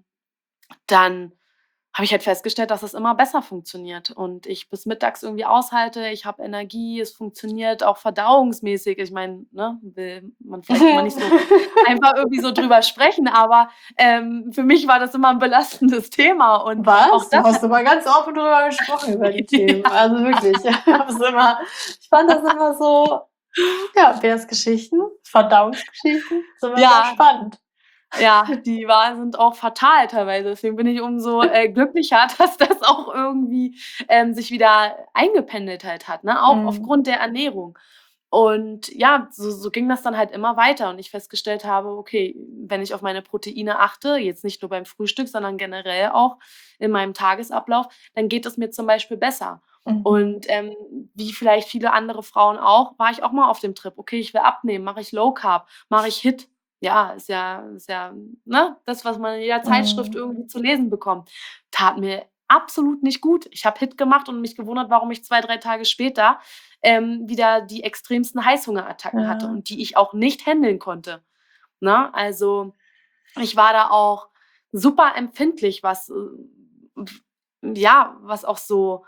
dann habe ich halt festgestellt, dass es immer besser funktioniert und ich bis mittags irgendwie aushalte. Ich habe Energie, es funktioniert auch verdauungsmäßig. Ich meine, ne, will man vielleicht immer nicht so einfach irgendwie so drüber sprechen, aber, ähm, für mich war das immer 'n belastendes Thema und auch Was? Du das hast hat aber ganz offen drüber gesprochen über die Themen. Ja. Also wirklich, ich habe es immer ich fand das immer so ja, Beas Geschichten, Verdauungsgeschichten, sind immer sehr Ja. spannend. Ja, die war sind auch fatal teilweise. Deswegen bin ich umso, äh, glücklicher, dass das auch irgendwie, ähm, sich wieder eingependelt halt hat, ne, auch Mhm. aufgrund der Ernährung. Und ja, so so ging das dann halt immer weiter und ich festgestellt habe: „Okay, wenn ich auf meine Proteine achte, jetzt nicht nur beim Frühstück, sondern generell auch in meinem Tagesablauf, dann geht es mir zum Beispiel besser.“ Mhm. Und, ähm, wie vielleicht viele andere Frauen auch, war ich auch mal auf dem Trip: „Okay, ich will abnehmen. Mache ich Low Carb? Mache ich HIIT?“ Ja, ist ja ist ja, ne, das, was man in jeder Zeitschrift Mhm. irgendwie zu lesen bekommt. Tat mir absolut nicht gut. Ich habe HIIT gemacht und mich gewundert, warum ich zwei, drei Tage später, ähm, wieder die extremsten Heißhungerattacken hatte Ja. und die ich auch nicht händeln konnte, ne? Also, ich war da auch super empfindlich, was, äh, w ja, was auch so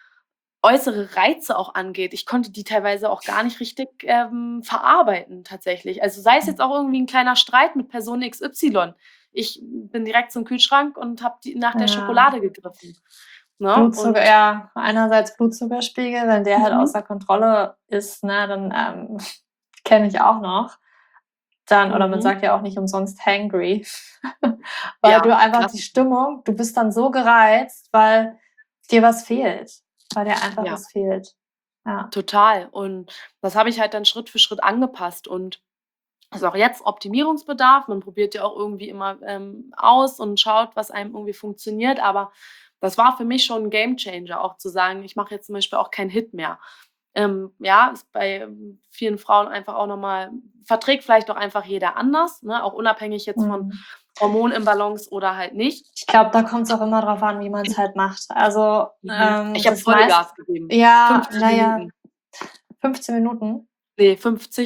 äußere Reize auch angeht. Ich konnte die teilweise auch gar nicht richtig, ähm, verarbeiten tatsächlich. Also, sei es jetzt Mhm. auch irgendwie 'n kleiner Streit mit Person X Y. Ich bin direkt zum Kühlschrank und habe die nach der Ja. Schokolade gegriffen, ne? Blutzucker Und ja, einerseits Blutzuckerspiegel, wenn der halt Mhm. außer Kontrolle ist, ne, dann, ähm kenne ich auch noch. Dann oder man Mhm. sagt ja auch nicht umsonst hangry, weil du Ja, einfach die Klassiker. Stimmung du bist dann so gereizt, weil dir was fehlt, weil dir einfach Ja. was fehlt. Ja. Total. Und das habe ich halt dann Schritt für Schritt angepasst und ist auch jetzt Optimierungsbedarf. Man probiert ja auch irgendwie immer, ähm, aus und schaut, was einem irgendwie funktioniert. Aber das war für mich schon 'n Gamechanger, auch zu sagen: „Ich mache jetzt zum Beispiel auch kein HIIT mehr.“ Ähm, ja, ist bei vielen Frauen einfach auch noch mal verträgt vielleicht auch einfach jeder anders, ne, auch unabhängig jetzt von Mhm. Hormonimbalance oder halt nicht. Ich glaube, da kommt's auch immer drauf an, wie man's halt macht. Also, Mhm. ähm, Ich habe das meist Vollgas gegeben. ja, fünfzehn na ja, Minuten. fünfzehn Minuten? Ne, fünfzig.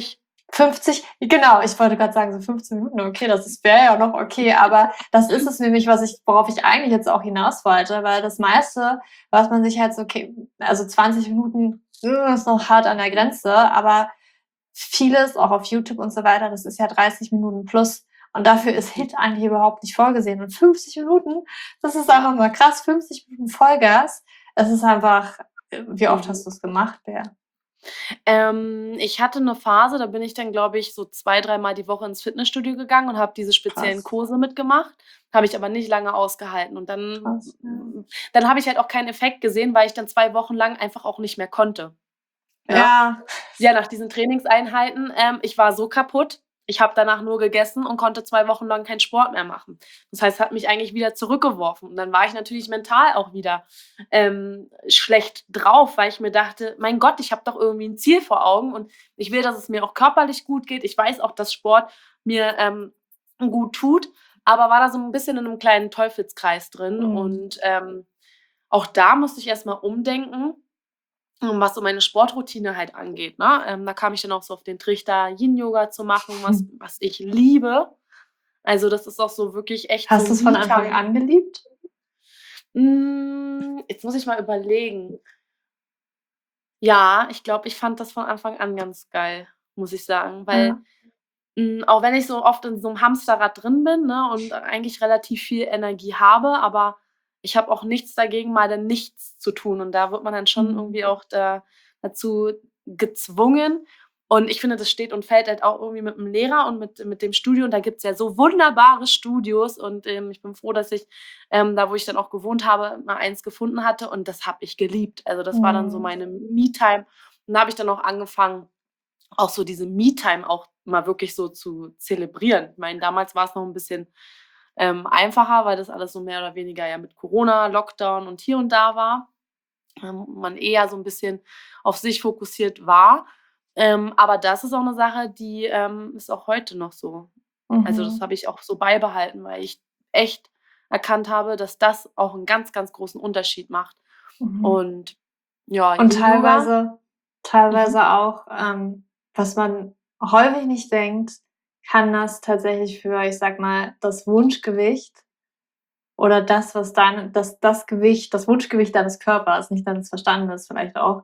fünfzig, genau, ich wollte gerade sagen, so fünfzehn Minuten, okay, das wäre ja noch okay, aber das ist es nämlich, was ich, worauf ich eigentlich jetzt auch hinaus wollte, weil das meiste, was man sich halt so, okay, also zwanzig Minuten äh, ist noch hart an der Grenze, aber vieles, auch auf YouTube und so weiter, das ist ja dreißig Minuten plus. Und dafür ist Hit eigentlich überhaupt nicht vorgesehen. Und fünfzig Minuten, das ist Ja. einfach mal krass, fünfzig Minuten Vollgas. Es ist einfach, äh, wie oft Mhm. hast du es gemacht, Bea? Ähm, ich hatte 'ne Phase, da bin ich dann, glaube ich, so zwei, dreimal die Woche ins Fitnessstudio gegangen und habe diese speziellen Krass, Kurse mitgemacht, habe ich aber nicht lange ausgehalten. Und dann krass, ja. dann habe ich halt auch keinen Effekt gesehen, weil ich dann zwei Wochen lang einfach auch nicht mehr konnte, ne? Ja, Ja, nach diesen Trainingseinheiten, ähm, ich war so kaputt. Ich habe danach nur gegessen und konnte zwei Wochen lang keinen Sport mehr machen. Das heißt, hat mich eigentlich wieder zurückgeworfen. Und dann war ich natürlich mental auch wieder, ähm, schlecht drauf, weil ich mir dachte: „Mein Gott, ich habe doch irgendwie 'n Ziel vor Augen und ich will, dass es mir auch körperlich gut geht.“ Ich weiß auch, dass Sport mir, ähm, gut tut, aber war da so 'n bisschen in 'nem kleinen Teufelskreis drin. mhm. Und, ähm, auch da musste ich erst mal umdenken, ähm, was so meine Sportroutine halt angeht, ne? Ähm, da kam ich dann auch so auf den Trichter, Yin-Yoga zu machen, was was ich liebe. Also, das ist auch so wirklich echt so Hast du's von Anfang Me-Time. an geliebt? Hm, jetzt muss ich mal überlegen. Ja, ich glaube, ich fand das von Anfang an ganz geil, muss ich sagen, weil, Ja. hm, auch wenn ich so oft in so 'nem Hamsterrad drin bin, ne, und eigentlich relativ viel Energie habe, aber ich habe auch nichts dagegen, mal dann nichts zu tun. Und da wird man dann schon Mhm. irgendwie auch da dazu gezwungen. Und ich finde, das steht und fällt halt auch irgendwie mit 'm Lehrer und mit mit dem Studio. Und da gibt's ja so wunderbare Studios und, ähm, ich bin froh, dass ich, ähm, da, wo ich dann auch gewohnt habe, mal eins gefunden hatte und das habe ich geliebt. Also, das war dann so Mhm. meine Me-Time. Und da habe ich dann auch angefangen, auch so diese Me-Time auch mal wirklich so zu zelebrieren. Ich meine, damals war's noch 'n bisschen, ähm, einfacher, weil das alles so mehr oder weniger ja mit Corona, Lockdown und hier und da war, ähm, man eher so 'n bisschen auf sich fokussiert war. Ähm, aber das ist auch 'ne Sache, die, ähm, ist auch heute noch so. Also, das Mhm. habe ich auch so beibehalten, weil ich echt erkannt habe, dass das auch 'n ganz, ganz großen Unterschied macht. Mhm. Und ja, Und Yin-Yoga. teilweise Mhm. teilweise auch, ähm, was man häufig nicht denkt, kann das tatsächlich für, ich sage mal, das Wunschgewicht oder das, was dein das das Gewicht das Wunschgewicht deines Körpers, nicht deines Verstandes vielleicht auch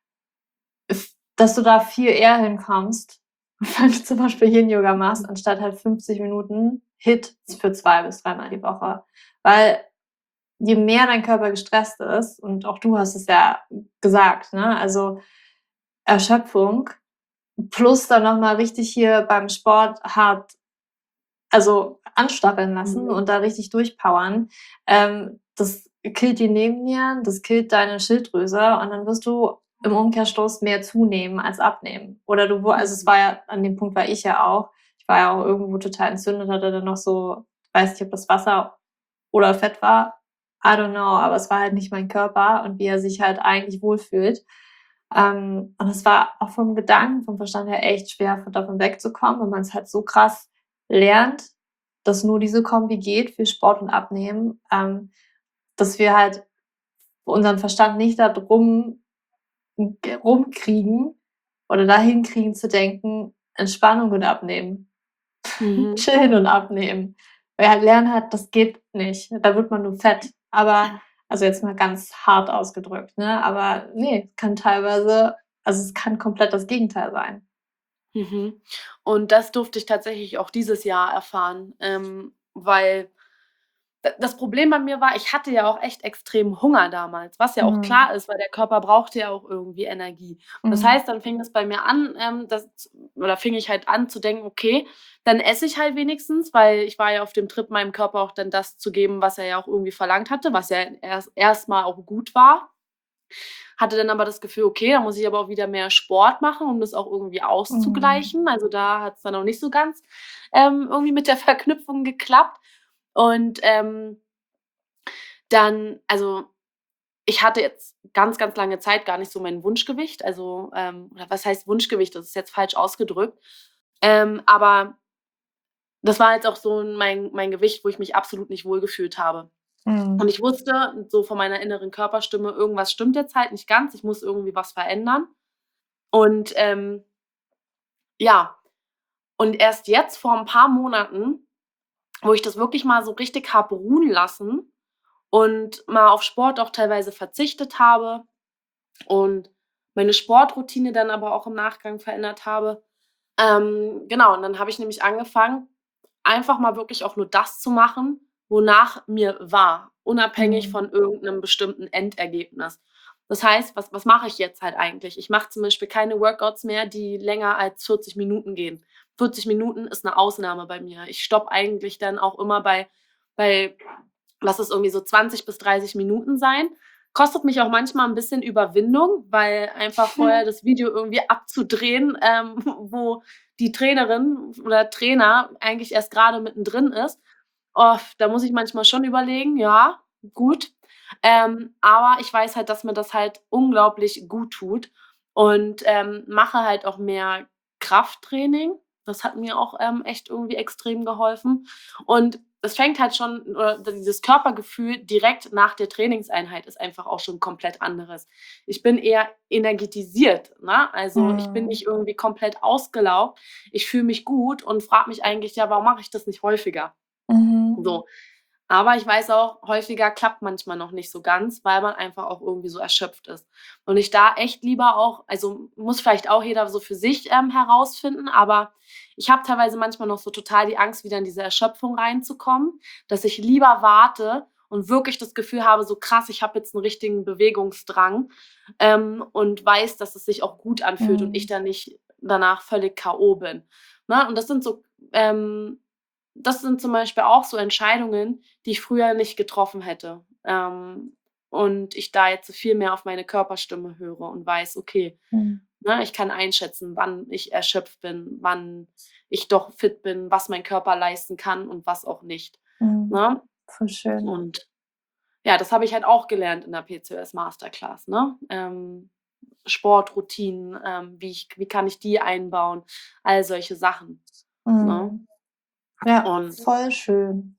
f dass du da viel eher hinkommst, wenn du zum Beispiel Yin-Yoga machst, anstatt halt fünfzig Minuten Hit für zwei bis dreimal die Woche. Weil je mehr dein Körper gestresst ist und auch du hast es ja gesagt, ne, also Erschöpfung plus dann noch mal richtig hier beim Sport hart, also anstacheln lassen Mhm. und da richtig durchpowern. Ähm, das killt die Nebennieren, das killt deine Schilddrüse und dann wirst du im Umkehrschluss mehr zunehmen als abnehmen. Oder du wo also es Mhm. war ja an dem Punkt war ich ja auch. Ich war ja auch irgendwo total entzündet, hatte dann noch so weiß nicht, ob das Wasser oder Fett war, I don't know, aber es war halt nicht mein Körper und wie er sich halt eigentlich wohlfühlt. Ähm, und es war auch vom Gedanken, vom Verstand her echt schwer, von davon wegzukommen, weil man's halt so krass lernt, dass nur diese Kombi geht für Sport und Abnehmen, ähm, dass wir halt unseren Verstand nicht da drum g rumkriegen oder da hinkriegen zu denken: „Entspannung und Abnehmen, Mhm. chillen und abnehmen.“ Weil er halt lernen hat, das geht nicht. Da wird man nur fett. Aber also jetzt mal ganz hart ausgedrückt, ne? Aber ne, kann teilweise also es kann komplett das Gegenteil sein. Mhm. Und das durfte ich tatsächlich auch dieses Jahr erfahren, ähm, weil d das Problem bei mir war, ich hatte ja auch echt extrem Hunger damals, was ja auch Mhm. klar ist, weil der Körper braucht ja auch irgendwie Energie. Das Mhm. heißt, dann fing es bei mir an, ähm, dass oder fing ich halt an zu denken: „Okay, dann esse ich halt wenigstens“, weil ich war ja auf dem Trip, meinem Körper auch dann das zu geben, was er ja auch irgendwie verlangt hatte, was ja erst erst mal auch gut war. Hatte dann aber das Gefühl: „Okay, da muss ich aber auch wieder mehr Sport machen, um das auch irgendwie Mhm. auszugleichen.“ Also, da hat's dann auch nicht so ganz, ähm, irgendwie mit der Verknüpfung geklappt. Und, ähm dann also, ich hatte jetzt ganz, ganz lange Zeit gar nicht so mein Wunschgewicht. Also, ähm oder was heißt Wunschgewicht? Das ist jetzt falsch ausgedrückt. Ähm, aber das war jetzt auch so mein mein Gewicht, wo ich mich absolut nicht wohlgefühlt habe. Und Mhm. ich wusste so von meiner inneren Körperstimme, irgendwas stimmt jetzt halt nicht ganz, ich muss irgendwie was verändern. Und, ähm ja. Und erst jetzt vor 'n paar Monaten, wo ich das wirklich mal so richtig habe ruhen lassen und mal auf Sport auch teilweise verzichtet habe und meine Sportroutine dann aber auch im Nachgang verändert habe. Ähm, genau, und dann habe ich nämlich angefangen, einfach mal wirklich auch nur das zu machen, wonach mir war, unabhängig Mhm. von irgend 'nem bestimmten Endergebnis. Das heißt, was was mache ich jetzt halt eigentlich? Ich mache zum Beispiel keine Workouts mehr, die länger als vierzig Minuten gehen. vierzig Minuten ist 'ne Ausnahme bei mir. Ich stoppe eigentlich dann auch immer bei bei lass es irgendwie so zwanzig bis dreißig Minuten sein. Kostet mich auch manchmal 'n bisschen Überwindung, weil einfach vorher das Video irgendwie abzudrehen, ähm, wo die Trainerin oder Trainer eigentlich erst grade mittendrin ist. Oh, da muss ich manchmal schon überlegen, ja, gut. Ähm, aber ich weiß halt, dass mir das halt unglaublich gut tut und, ähm, mache halt auch mehr Krafttraining. Das hat mir auch, ähm, echt irgendwie extrem geholfen. Und es fängt halt schon oder dieses Körpergefühl direkt nach der Trainingseinheit ist einfach auch schon komplett anderes. Ich bin eher energetisiert, ne? Also, ich bin Mhm. nicht irgendwie komplett ausgelaugt. Ich fühle mich gut und frage mich eigentlich: „Ja, warum mache ich das nicht häufiger?“ Mhm. So. Aber ich weiß auch, häufiger klappt manchmal noch nicht so ganz, weil man einfach auch irgendwie so erschöpft ist. Und ich da echt lieber auch also, muss vielleicht auch jeder so für sich, ähm, herausfinden, aber ich habe teilweise manchmal noch so total die Angst, wieder in diese Erschöpfung reinzukommen, dass ich lieber warte und wirklich das Gefühl habe, so krass, ich habe jetzt 'n richtigen Bewegungsdrang, ähm, und weiß, dass es sich auch gut anfühlt und ich Mhm. dann nicht danach völlig K O bin, ne? Und das sind so ähm, das sind zum Beispiel auch so Entscheidungen, die ich früher nicht getroffen hätte. Ähm, und ich da jetzt viel mehr auf meine Körperstimme höre und weiß, okay, Mhm. ne, ich kann einschätzen, wann ich erschöpft bin, wann ich doch fit bin, was mein Körper leisten kann und was auch nicht, Mhm. ne? Voll schön. Und ja, das habe ich halt auch gelernt in der PCOS Masterclass, ne? Ähm, Sportroutinen, ähm, wie ich wie kann ich die einbauen, all solche Sachen, ne? Mhm. Ja, Und voll schön.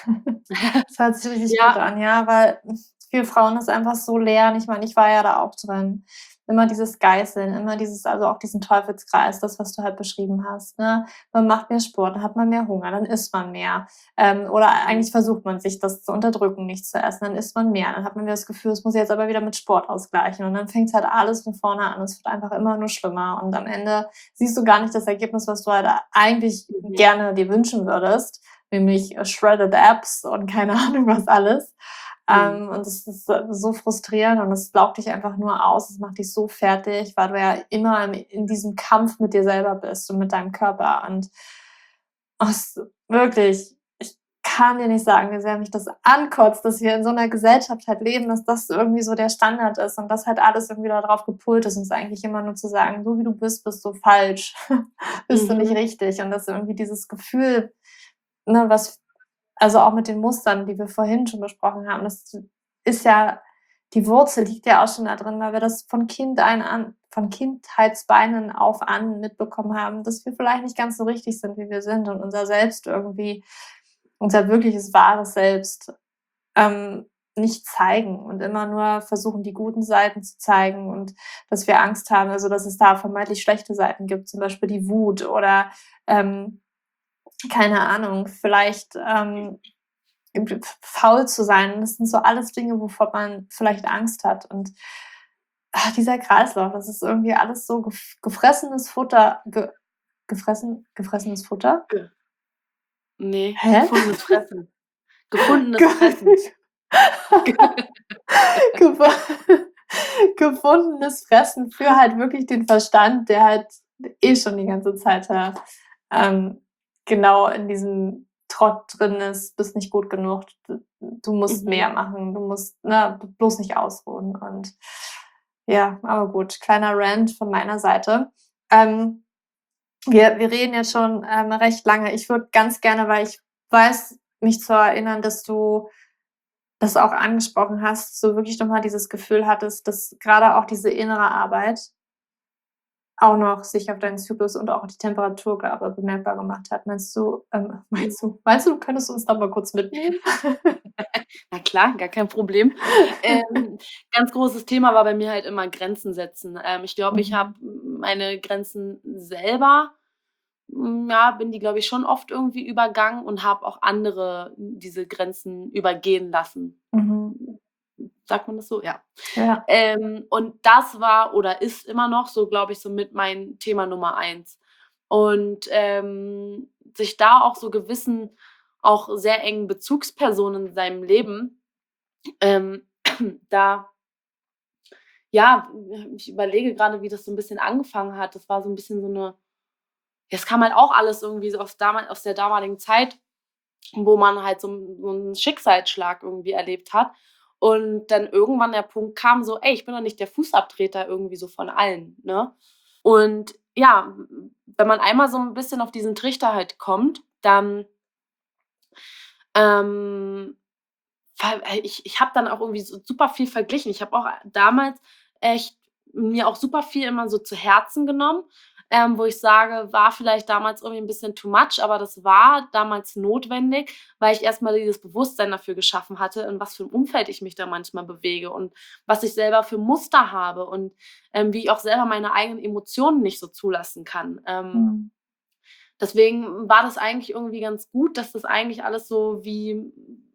Das hört sich richtig gut Ja. an, ja, weil für Frauen ist einfach so leer und ich meine, ich war ja da auch drin. Immer dieses Geißeln, immer dieses also, auch diesen Teufelskreis, das, was du halt beschrieben hast, ne? Man macht mehr Sport, dann hat man mehr Hunger, dann isst man mehr. Ähm, oder Mhm. eigentlich versucht man sich das zu unterdrücken, nichts zu essen, dann isst man mehr. Dann hat man wieder das Gefühl, das muss ich jetzt aber wieder mit Sport ausgleichen und dann fängt's halt alles von vorne an. Es wird einfach immer nur schlimmer und am Ende siehst du gar nicht das Ergebnis, was du halt eigentlich Mhm. gerne dir wünschen würdest, nämlich, äh, shredded abs und keine Ahnung was alles. Mhm. Ähm, und das ist so frustrierend und es laugt dich einfach nur aus. Es macht dich so fertig, weil du ja immer in in diesem Kampf mit dir selber bist und mit deinem Körper und oh, es wirklich, ich kann dir nicht sagen, wie sehr mich das ankotzt, dass wir in so 'ner Gesellschaft halt leben, dass das irgendwie so der Standard ist und dass halt alles irgendwie da drauf gepolt ist, uns eigentlich immer nur zu sagen: „So wie du bist, bist du falsch, bist du nicht Mhm. richtig.“ Und dass irgendwie dieses Gefühl, ne, was also, auch mit den Mustern, die wir vorhin schon besprochen haben, das ist ja die Wurzel liegt ja auch schon da drin, weil wir das von Kindein an von Kindheitsbeinen auf an mitbekommen haben, dass wir vielleicht nicht ganz so richtig sind, wie wir sind und unser Selbst irgendwie unser wirkliches wahres Selbst, ähm, nicht zeigen und immer nur versuchen, die guten Seiten zu zeigen und dass wir Angst haben, also, dass es da vermeintlich schlechte Seiten gibt, zum Beispiel die Wut oder, ähm, keine Ahnung, vielleicht, ähm, f faul zu sein. Das sind so alles Dinge, wovor man vielleicht Angst hat und, ah, dieser Kreislauf, das ist irgendwie alles so gef gefressenes Futter ge gefressen gefressenes Futter? Ge Ne, Hä? gefundenes Fressen. Gefundenes Fressen. Ge Gefu gefundenes Fressen für halt wirklich den Verstand, der halt eh schon die ganze Zeit da, ähm, genau in diesem Trott drin ist: „Bist nicht gut genug, d du musst Mhm. mehr machen, du musst, ne, bloß nicht ausruhen.“ Und ja, aber gut, kleiner Rant von meiner Seite. Ähm, wir wir reden jetzt schon, ähm, recht lange. Ich würde ganz gerne, weil ich weiß, mich zu erinnern, dass du das auch angesprochen hast, so wirklich noch mal dieses Gefühl hattest, dass grade auch diese innere Arbeit auch noch sich auf deinen Zyklus und auch die Temperaturgabe bemerkbar gemacht hat. Meinst du ähm, Mhm. meinst du meinst du, könntest du uns da mal kurz mitnehmen? Na klar, gar kein Problem. Ähm, ganz großes Thema war bei mir halt immer Grenzen setzen. Ähm, ich glaube, ich habe Mhm. meine Grenzen selber hm, ja, bin die, glaube ich, schon oft irgendwie übergangen und habe auch andere diese Grenzen übergehen lassen. Mhm. Sagt man das so? Ja. Ja. Ähm, und das war oder ist immer noch so, glaube ich, so mit mein Thema Nummer eins. Und, ähm, sich da auch so gewissen, auch sehr engen Bezugspersonen in seinem Leben, ähm, da ja, ich überlege grade, wie das so 'n bisschen angefangen hat. Das war so 'n bisschen so 'ne ja, es kam halt auch alles irgendwie so aus damal aus der damaligen Zeit, wo man halt so 'n so 'n Schicksalsschlag irgendwie erlebt hat und dann irgendwann der Punkt kam so: „Ey, ich bin doch nicht der Fußabtreter irgendwie so von allen“, ne? Und ja, wenn man einmal so 'n bisschen auf diesen Trichter halt kommt, dann ähm, weil äh, ich ich habe dann auch irgendwie so super viel verglichen. Ich habe auch damals echt mir auch super viel immer so zu Herzen genommen, ähm, wo ich sage, war vielleicht damals irgendwie 'n bisschen too much, aber das war damals notwendig, weil ich erst mal dieses Bewusstsein dafür geschaffen hatte, in was für 'n Umfeld ich mich da manchmal bewege und was ich selber für Muster habe und, ähm, wie ich auch selber meine eigenen Emotionen nicht so zulassen kann. Ähm, Mhm. deswegen war das eigentlich irgendwie ganz gut, dass das eigentlich alles so wie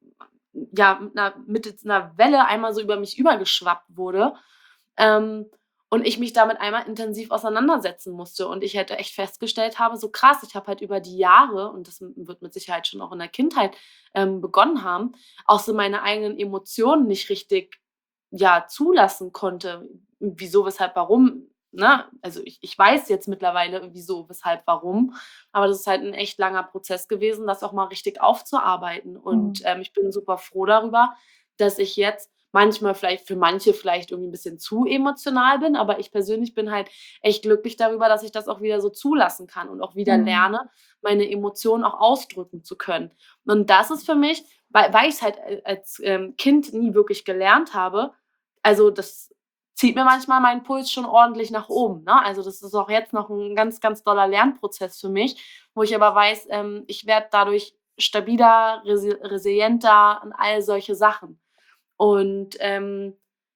ja, mit 'ner mit jetzt 'ner Welle einmal so über mich übergeschwappt wurde, ähm, und ich mich damit einmal intensiv auseinandersetzen musste und ich halt echt festgestellt habe, so krass, ich habe halt über die Jahre, und das w wird mit Sicherheit schon auch in der Kindheit, ähm, begonnen haben, auch so meine eigenen Emotionen nicht richtig, ja, zulassen konnte. Wieso, weshalb, warum, ne? Also, ich ich weiß jetzt mittlerweile, wieso, weshalb, warum, aber das ist halt 'n echt langer Prozess gewesen, das auch mal richtig aufzuarbeiten. Und, Mhm. ähm, ich bin super froh darüber, dass ich jetzt manchmal vielleicht für manche vielleicht irgendwie 'n bisschen zu emotional bin, aber ich persönlich bin halt echt glücklich darüber, dass ich das auch wieder so zulassen kann und auch wieder Mhm. lerne, meine Emotionen auch ausdrücken zu können. Und das ist für mich, weil weil ich's halt a als, ähm, Kind nie wirklich gelernt habe also, das zieht mir manchmal meinen Puls schon ordentlich nach oben, ne? Also, das ist auch jetzt noch 'n ganz, ganz doller Lernprozess für mich, wo ich aber weiß, ähm, ich werde dadurch stabiler, resi resilienter und all solche Sachen. Und, ähm,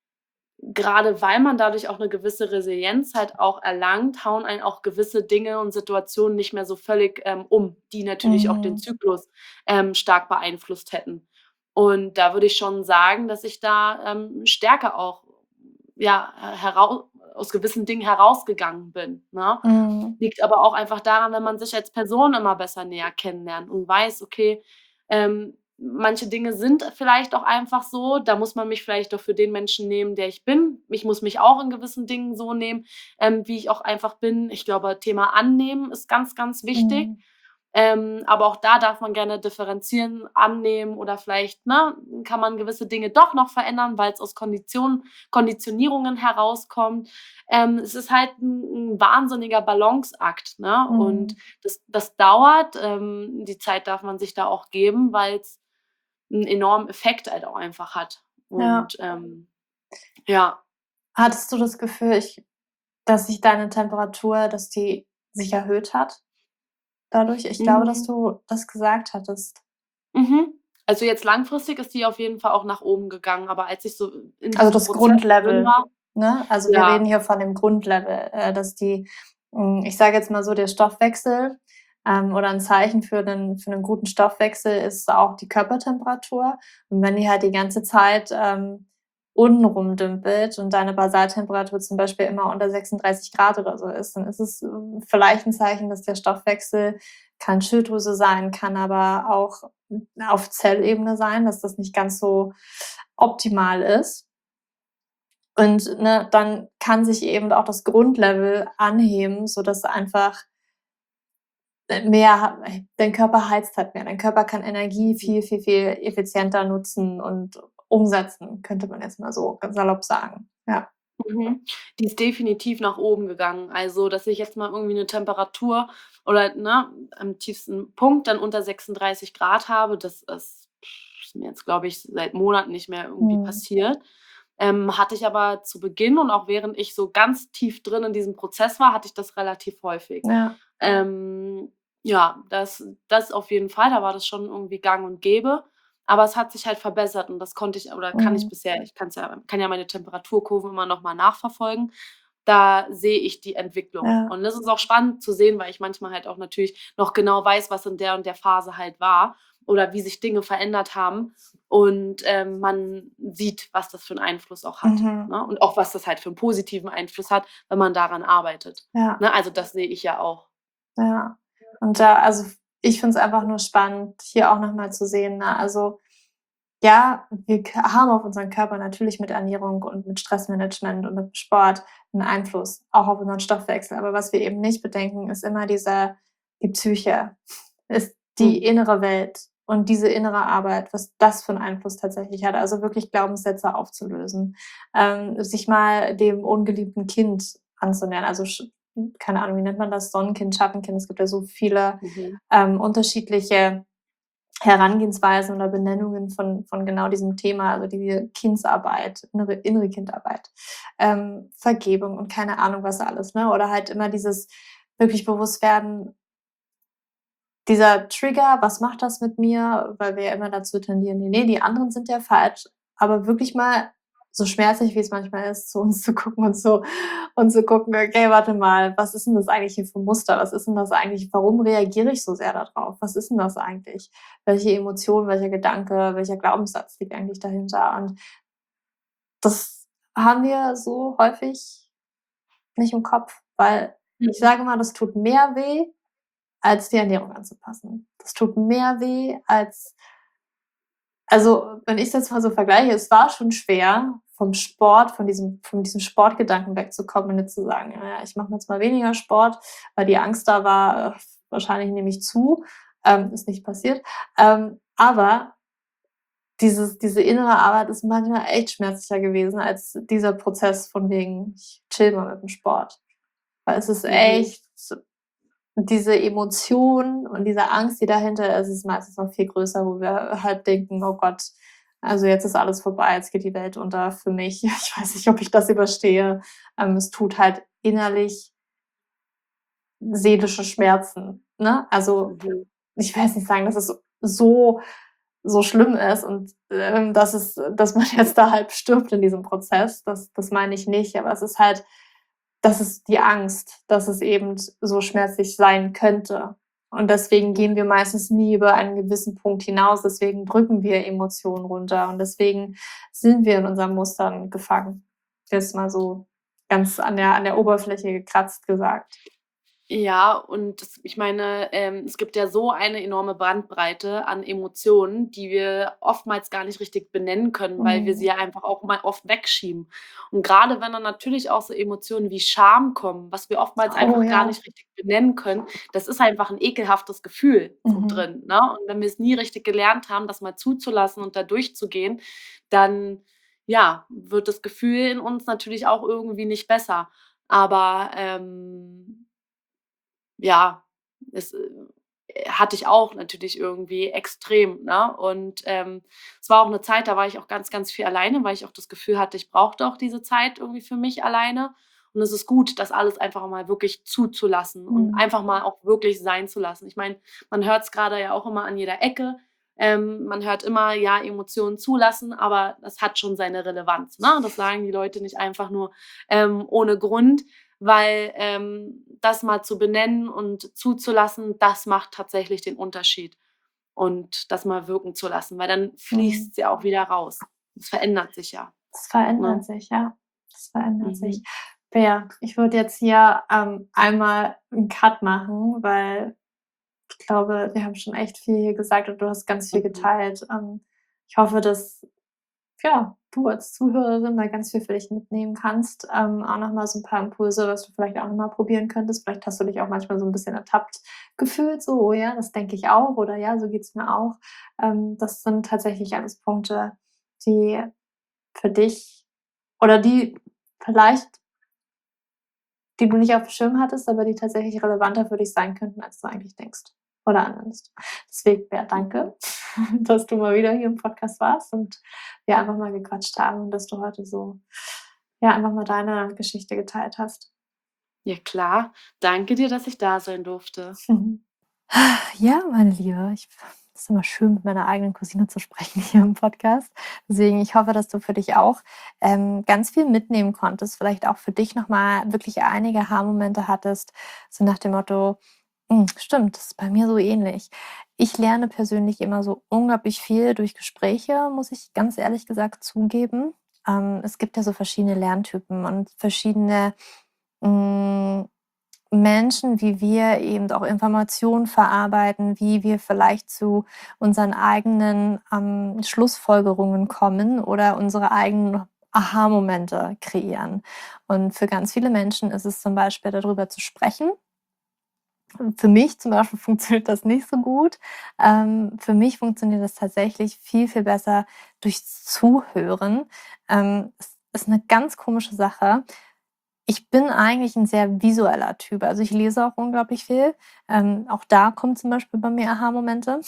grade weil man dadurch auch 'ne gewisse Resilienz halt auch erlangt, hauen einen auch gewisse Dinge und Situationen nicht mehr so völlig, ähm, um, die natürlich auch den Mhm. Zyklus, ähm, stark beeinflusst hätten. Und da würde ich schon sagen, dass ich da, ähm, stärker auch, ja, he herau aus gewissen Dingen herausgegangen bin, ne? Mhm. Liegt aber auch einfach daran, wenn man sich als Person immer besser näher kennenlernt und weiß, okay, ähm, manche Dinge sind vielleicht auch einfach so, da muss man mich vielleicht auch für den Menschen nehmen, der ich bin. Ich muss mich auch in gewissen Dingen so nehmen, ähm, wie ich auch einfach bin. Ich glaube, Thema Annehmen ist ganz, ganz wichtig. Mhm. Ähm, aber auch da darf man gerne differenzieren, annehmen oder vielleicht, ne, kann man gewisse Dinge doch noch verändern, weil's aus Konditionen Konditionierungen herauskommt. Ähm, es ist halt 'n 'n wahnsinniger Balanceakt, ne? Und Mhm. das das dauert. Ähm, die Zeit darf man sich da auch geben, weil's 'n enormen Effekt halt auch einfach hat. Ja. Und, ähm, ja. Hattest du das Gefühl, ich dass sich deine Temperatur dass die sich erhöht hat dadurch? Ich glaube, dass Mhm. du das gesagt hattest. Mhm. Also, jetzt langfristig ist die auf jeden Fall auch nach oben gegangen, aber als ich so in Also, diesem das Prozess drin Grundlevel, war ne? Also, wir ja. reden hier von dem Grundlevel, äh, dass die hm, ich sage jetzt mal so, der Stoffwechsel ähm, oder 'n Zeichen für 'nen für 'nen guten Stoffwechsel ist auch die Körpertemperatur. Und wenn die halt die ganze Zeit, ähm, unten rumdümpelt und deine Basaltemperatur zum Beispiel immer unter sechsunddreißig Grad oder so ist, dann ist es, hm, vielleicht 'n Zeichen, dass der Stoffwechsel kann Schilddrüse sein, kann aber auch auf Zellebene sein, dass das nicht ganz so optimal ist. Und, ne, dann kann sich eben auch das Grundlevel anheben, sodass einfach äh, mehr dein Körper heizt halt mehr. Dein Körper kann Energie Mhm. viel, viel, viel effizienter nutzen und umsetzen, könnte man jetzt mal so ganz salopp sagen, ja. Mhm. Die ist definitiv nach oben gegangen. Also, dass ich jetzt mal irgendwie 'ne Temperatur oder, ne, am tiefsten Punkt dann unter sechsunddreißig Grad habe, das ist ist mir jetzt, glaube ich, seit Monaten nicht mehr irgendwie Mhm. passiert. Ähm, hatte ich aber zu Beginn und auch während ich so ganz tief drin in diesem Prozess war, hatte ich das relativ häufig. Ja. Ähm, ja, das das auf jeden Fall, da war das schon irgendwie gang und gäbe, aber es hat sich halt verbessert und das konnte ich oder kann ich Mhm. bisher ich kann's ja kann ja meine Temperaturkurve immer noch mal nachverfolgen. da sehe ich die Entwicklung. Ja. Und das ist auch spannend zu sehen, weil ich manchmal halt auch natürlich noch genau weiß, was in der und der Phase halt war oder wie sich Dinge verändert haben und, ähm, man sieht, was das für 'n Einfluss auch hat, Mhm. ne? Und auch was das halt für 'n positiven Einfluss hat, wenn man daran arbeitet, Ja. ne? Also, das sehe ich ja auch. Ja. Und da also, ich finde es einfach nur spannend, hier auch noch mal zu sehen, ne, also, ja, wir k haben auf unseren Körper natürlich mit Ernährung und mit Stressmanagement und mit Sport 'n Einfluss, auch auf unseren Stoffwechsel. Aber was wir eben nicht bedenken, ist immer diese die Psyche, ist die Mhm. innere Welt und diese innere Arbeit, was das für 'n Einfluss tatsächlich hat. Also, wirklich Glaubenssätze aufzulösen, ähm, sich mal dem ungeliebten Kind anzunähern. Also, sch keine Ahnung, wie nennt man das? Sonnenkind, Schattenkind. Es gibt ja so viele, Mhm. ähm, unterschiedliche Herangehensweisen oder Benennungen von von genau diesem Thema, also die Kindsarbeit, innere innere Kindarbeit, ähm, Vergebung und keine Ahnung was alles, ne? Oder halt immer dieses wirklich bewusst werden dieser Trigger, was macht das mit mir? Weil wir ja immer dazu tendieren: „Ne, ne, die anderen sind ja falsch.“ Aber wirklich mal, so schmerzlich wie es manchmal ist, zu uns zu gucken und so und zu gucken: „Okay, warte mal, was ist 'n das eigentlich hier für 'n Muster? Was ist 'n das eigentlich? Warum reagiere ich so sehr da drauf? Was ist 'n das eigentlich? Welche Emotion, welcher Gedanke, welcher Glaubenssatz liegt eigentlich dahinter?“ Und das haben wir so häufig nicht im Kopf, weil ich Mhm. sage immer, das tut mehr weh, als die Ernährung anzupassen. Das tut mehr weh als also, wenn ich's jetzt mal so vergleiche, es war schon schwer, vom Sport von diesem von diesem Sportgedanken wegzukommen und jetzt zu sagen: „Ja, ja, ich mache jetzt mal weniger Sport“, weil die Angst da war, äh, wahrscheinlich nehme ich zu. Ähm, ist nicht passiert. Ähm, aber dieses diese innere Arbeit ist manchmal echt schmerzlicher gewesen als dieser Prozess von wegen: „Ich chill mal mit'm Sport.“ Weil es ist Mhm. echt diese Emotion und diese Angst, die dahinter ist, ist meistens noch viel größer, wo wir halt denken: „Oh Gott, also jetzt ist alles vorbei, jetzt geht die Welt unter für mich. Ich weiß nicht, ob ich das überstehe.“ Ähm, es tut halt innerlich seelische Schmerzen, ne? Also, Mhm. ich will jetzt nicht sagen, dass es so so schlimm ist und, ähm, dass es dass man jetzt da halb stirbt in diesem Prozess. Das das meine ich nicht, aber es ist halt das ist die Angst, dass es eben so schmerzlich sein könnte. Und deswegen Ja. gehen wir meistens nie über einen gewissen Punkt hinaus. Deswegen drücken wir Emotionen runter und deswegen sind wir in unseren Mustern gefangen. Jetzt mal so ganz an der an der Oberfläche gekratzt gesagt. Ja, und das ich meine, ähm, es gibt ja so eine enorme Bandbreite an Emotionen, die wir oftmals gar nicht richtig benennen können, weil wir sie Mhm. ja einfach auch mal oft wegschieben. Und grade wenn dann natürlich auch so Emotionen wie Scham kommen, was wir oftmals Oh einfach gar ja. nicht richtig benennen können, das ist einfach 'n ekelhaftes Gefühl so Mhm. drin, ne? Und wenn wir's nie richtig gelernt haben, das mal zuzulassen und da durchzugehen, dann, ja, wird das Gefühl in uns natürlich auch irgendwie nicht besser. Aber, ähm ja, es, äh, hatte ich auch natürlich irgendwie extrem, ne? Und, ähm, es war auch 'ne Zeit, da war ich auch ganz, ganz viel alleine, weil ich auch das Gefühl hatte, ich brauchte auch diese Zeit irgendwie für mich alleine. Und es ist gut, das alles einfach mal wirklich zuzulassen und Mhm. einfach mal auch wirklich sein zu lassen. Ich meine, man hört's grade ja auch immer an jeder Ecke. Ähm, man hört immer: „Ja, Emotionen zulassen“, aber das hat schon seine Relevanz, ne? Das sagen die Leute nicht einfach nur, ähm, ohne Grund, weil, ähm, das mal zu benennen und zuzulassen, das macht tatsächlich den Unterschied. Und das mal wirken zu lassen, weil dann Mhm. fließt's ja auch wieder raus. Es verändert sich ja, Es verändert ne? sich, ja. Es verändert sich. Mhm. Bea, ich würde jetzt hier, ähm, einmal 'n Cut machen, weil ich glaube, wir haben schon echt viel hier gesagt und du hast ganz viel Mhm. geteilt. Ähm, ich hoffe, dass, ja, du als Zuhörerin da ganz viel für dich mitnehmen kannst. Ähm, auch noch mal so 'n paar Impulse, was du vielleicht auch noch mal probieren könntest. Vielleicht hast du dich auch manchmal so 'n bisschen ertappt gefühlt, so: „Oh ja, das denke ich auch“ oder „Ja, so geht's mir auch.“ Ähm, das sind tatsächlich alles Punkte, die für dich oder die vielleicht die du nicht auf'm Schirm hattest, aber die tatsächlich relevanter für dich sein könnten, als du eigentlich denkst oder annimmst. Deswegen, Bea, Mhm. danke, dass du mal wieder hier im Podcast warst und wir einfach mal gequatscht haben und dass du heute so, ja, einfach mal deine Geschichte geteilt hast. Ja klar. Danke dir, dass ich da sein durfte. Ja, meine Liebe, ich Das ist immer schön, mit meiner eigenen Cousine zu sprechen hier im Podcast. Deswegen, ich hoffe, dass du für dich auch ähm, ganz viel mitnehmen konntest. Vielleicht auch für dich nochmal wirklich einige Aha-Momente hattest. So nach dem Motto, hm, stimmt, das ist bei mir so ähnlich. Ich lerne persönlich immer so unglaublich viel durch Gespräche, muss ich ganz ehrlich gesagt zugeben. Ähm, es gibt ja so verschiedene Lerntypen und verschiedene mh, Menschen, wie wir eben auch Informationen verarbeiten, wie wir vielleicht zu unseren eigenen ähm, Schlussfolgerungen kommen oder unsere eigenen Aha-Momente kreieren. Und für ganz viele Menschen ist es zum Beispiel darüber zu sprechen. Für mich zum Beispiel funktioniert das nicht so gut. Ähm, für mich funktioniert das tatsächlich viel, viel besser durchs Zuhören. Ähm, es ist eine ganz komische Sache. Ich bin eigentlich ein sehr visueller Typ. Also, ich lese auch unglaublich viel. Ähm, auch da kommen zum Beispiel bei mir Aha-Momente.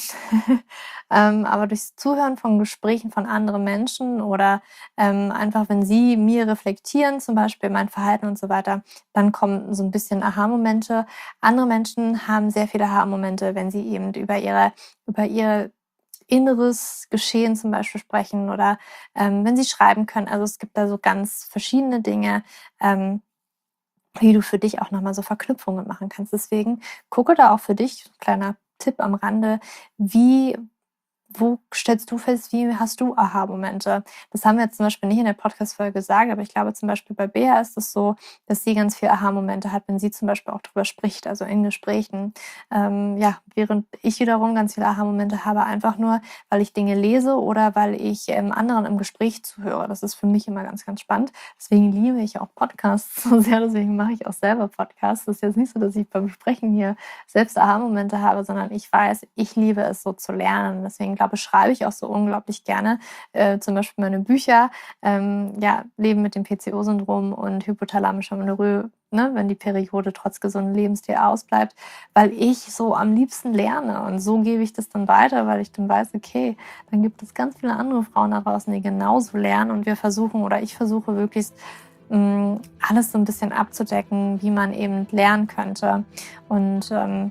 Ähm, aber durchs Zuhören von Gesprächen von anderen Menschen oder, ähm, einfach, wenn sie mir reflektieren, zum Beispiel mein Verhalten und so weiter, dann kommen so ein bisschen Aha-Momente. Andere Menschen haben sehr viele Aha-Momente, wenn sie eben über ihre über ihr inneres Geschehen zum Beispiel sprechen oder, ähm, wenn sie schreiben können. Also, es gibt da so ganz verschiedene Dinge, ähm wie du für dich auch noch mal so Verknüpfungen machen kannst. Deswegen gucke da auch für dich, kleiner Tipp am Rande, wie wo stellst du fest, wie hast du Aha-Momente? Das haben wir jetzt zum Beispiel nicht in der Podcast-Folge gesagt, aber ich glaube zum Beispiel bei Bea ist es so, dass sie ganz viel Aha-Momente hat, wenn sie zum Beispiel auch drüber spricht, also in Gesprächen. Ähm, ja, während ich wiederum ganz viele Aha-Momente habe, einfach nur, weil ich Dinge lese oder weil ich ähm, anderen im Gespräch zuhöre. Das ist für mich immer ganz, ganz spannend. Deswegen liebe ich auch Podcasts so sehr, deswegen mache ich auch selber Podcasts. Das ist jetzt nicht so, dass ich beim Sprechen hier selbst Aha-Momente habe, sondern ich weiß, ich liebe es so zu lernen. Deswegen glaube, schreibe ich auch so unglaublich gerne. Äh, zum Beispiel meine Bücher, ähm, ja, Leben mit dem P C O-Syndrom und hypothalamischer Amenorrhoe, ne, wenn die Periode trotz gesundem Lebensstil ausbleibt, weil ich so am liebsten lerne. Und so gebe ich das dann weiter, weil ich dann weiß, okay, dann gibt es ganz viele andere Frauen da draußen, die genauso lernen. Und wir versuchen, oder ich versuche wirklich, mh, alles so ein bisschen abzudecken, wie man eben lernen könnte. Und ähm,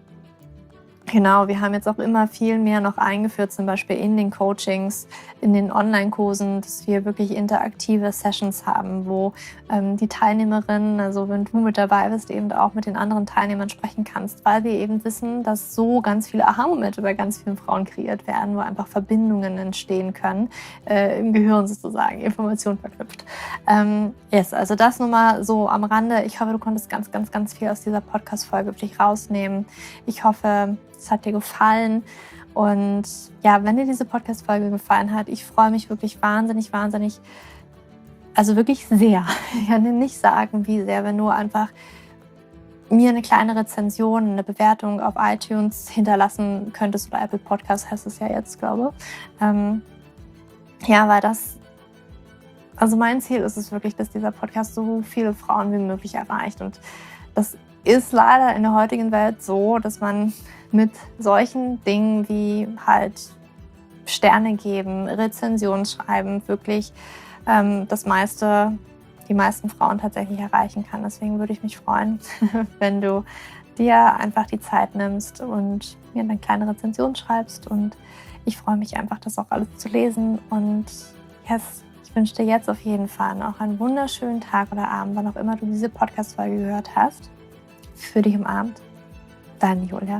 Genau, wir haben jetzt auch immer viel mehr noch eingeführt, zum Beispiel in den Coachings, in den Online-Kursen, dass wir wirklich interaktive Sessions haben, wo ähm, die Teilnehmerinnen, also wenn du mit dabei bist, eben auch mit den anderen Teilnehmern sprechen kannst, weil wir eben wissen, dass so ganz viele Aha-Momente bei ganz vielen Frauen kreiert werden, wo einfach Verbindungen entstehen können, äh, im Gehirn sozusagen, Informationen verknüpft. Ähm, yes, also das nur mal so am Rande. Ich hoffe, du konntest ganz, ganz, ganz viel aus dieser Podcast-Folge für dich rausnehmen. Ich hoffe, es hat dir gefallen. Und ja, wenn dir diese Podcast-Folge gefallen hat, ich freue mich wirklich wahnsinnig, wahnsinnig, also wirklich sehr. Ich kann dir nicht sagen, wie sehr, wenn du einfach mir eine kleine Rezension, eine Bewertung auf iTunes hinterlassen könntest oder Apple Podcast heißt es ja jetzt, glaube ich. Ähm, ja, weil das, also mein Ziel ist es wirklich, dass dieser Podcast so viele Frauen wie möglich erreicht. Und das ist leider in der heutigen Welt so, dass man mit solchen Dingen wie halt Sterne geben, Rezensionen schreiben, wirklich ähm, das meiste, die meisten Frauen tatsächlich erreichen kann. Deswegen würde ich mich freuen, wenn du dir einfach die Zeit nimmst und mir eine kleine Rezension schreibst. Und ich freue mich einfach, das auch alles zu lesen. Und yes, ich wünsche dir jetzt auf jeden Fall noch einen wunderschönen Tag oder Abend, wann auch immer du diese Podcast-Folge gehört hast. Für dich umarmt, deine Julia.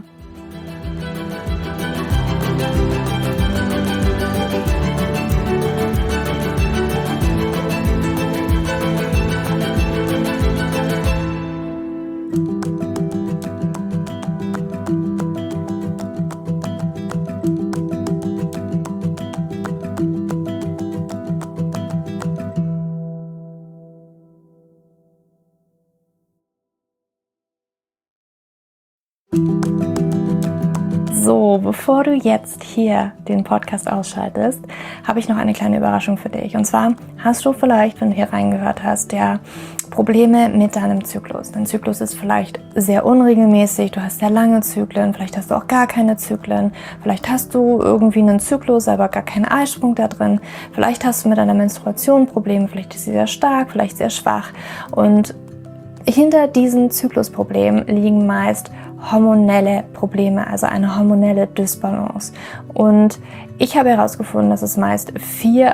So, bevor du jetzt hier den Podcast ausschaltest, habe ich noch eine kleine Überraschung für dich. Und zwar hast du vielleicht, wenn du hier reingehört hast, ja Probleme mit deinem Zyklus. Dein Zyklus ist vielleicht sehr unregelmäßig, du hast sehr lange Zyklen, vielleicht hast du auch gar keine Zyklen, vielleicht hast du irgendwie einen Zyklus, aber gar keinen Eisprung da drin, vielleicht hast du mit deiner Menstruation Probleme, vielleicht ist sie sehr stark, vielleicht sehr schwach. Und hinter diesen Zyklusproblemen liegen meist hormonelle Probleme, also eine hormonelle Dysbalance. Und ich habe herausgefunden, dass es meist vier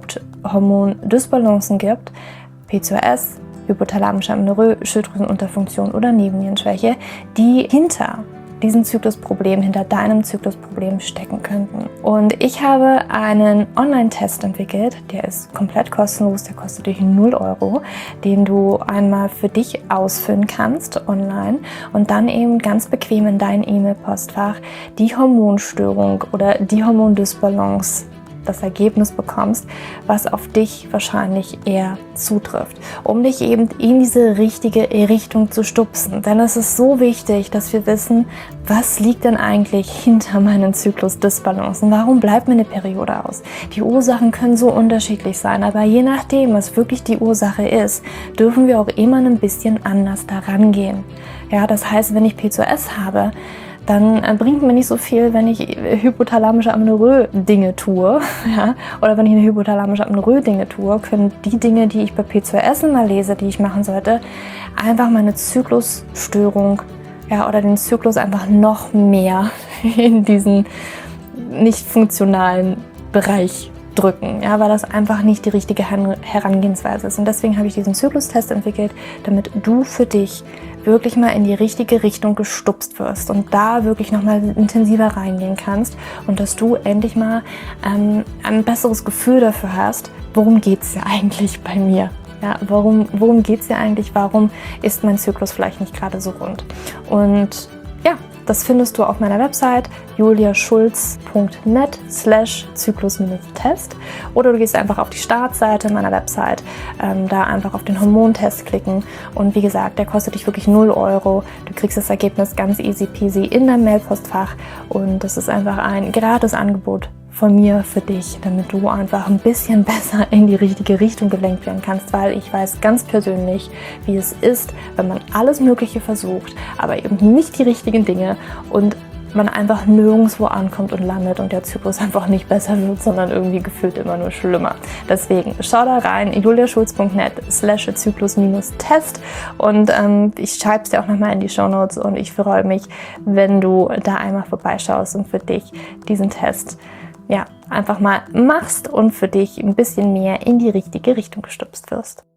Haupthormon-Dysbalancen gibt: P C O S, hypothalamische Amenorrhoe, Schilddrüsenunterfunktion oder Nebennierenschwäche, die hinter diesem Zyklusproblem, hinter deinem Zyklusproblem stecken könnten. Und ich habe einen Online-Test entwickelt, der ist komplett kostenlos, der kostet dich null Euro, den du einmal für dich ausfüllen kannst online und dann eben ganz bequem in dein E-Mail-Postfach die Hormonstörung oder die Hormondysbalance, das Ergebnis bekommst, was auf dich wahrscheinlich eher zutrifft, um dich eben in diese richtige Richtung zu stupsen. Denn es ist so wichtig, dass wir wissen, was liegt denn eigentlich hinter meinen Zyklusdysbalancen? Warum bleibt mir eine Periode aus? Die Ursachen können so unterschiedlich sein, aber je nachdem, was wirklich die Ursache ist, dürfen wir auch immer ein bisschen anders daran gehen. Ja, das heißt, wenn ich P C O S habe, dann bringt mir nicht so viel, wenn ich hypothalamische Amenorrhoe Dinge tue, ja, oder wenn ich eine hypothalamische Amenorrhoe Dinge tue, können die Dinge, die ich bei P C O S immer lese, die ich machen sollte, einfach meine Zyklusstörung, ja, oder den Zyklus einfach noch mehr in diesen nicht funktionalen Bereich drücken, ja, weil das einfach nicht die richtige Herangehensweise ist. Und deswegen habe ich diesen Zyklustest entwickelt, damit du für dich wirklich mal in die richtige Richtung gestupst wirst und da wirklich nochmal intensiver reingehen kannst und dass du endlich mal ähm, ein besseres Gefühl dafür hast, worum geht es ja eigentlich bei mir? Ja, warum worum geht es ja eigentlich? Warum ist mein Zyklus vielleicht nicht gerade so rund? Und ja, das findest du auf meiner Website juliaschulz punkt net slash zyklus-test oder du gehst einfach auf die Startseite meiner Website, ähm, da einfach auf den Hormontest klicken und wie gesagt, der kostet dich wirklich null Euro. Du kriegst das Ergebnis ganz easy peasy in dein Mailpostfach und das ist einfach ein gratis Angebot von mir für dich, damit du einfach ein bisschen besser in die richtige Richtung gelenkt werden kannst, weil ich weiß ganz persönlich, wie es ist, wenn man alles Mögliche versucht, aber eben nicht die richtigen Dinge und man einfach nirgendwo ankommt und landet und der Zyklus einfach nicht besser wird, sondern irgendwie gefühlt immer nur schlimmer. Deswegen schau da rein, juliaschulz punkt net slash zyklus-test und ähm, ich schreibe es dir auch nochmal in die Shownotes und ich freue mich, wenn du da einmal vorbeischaust und für dich diesen Test ja, einfach mal machst und für dich ein bisschen mehr in die richtige Richtung gestupst wirst.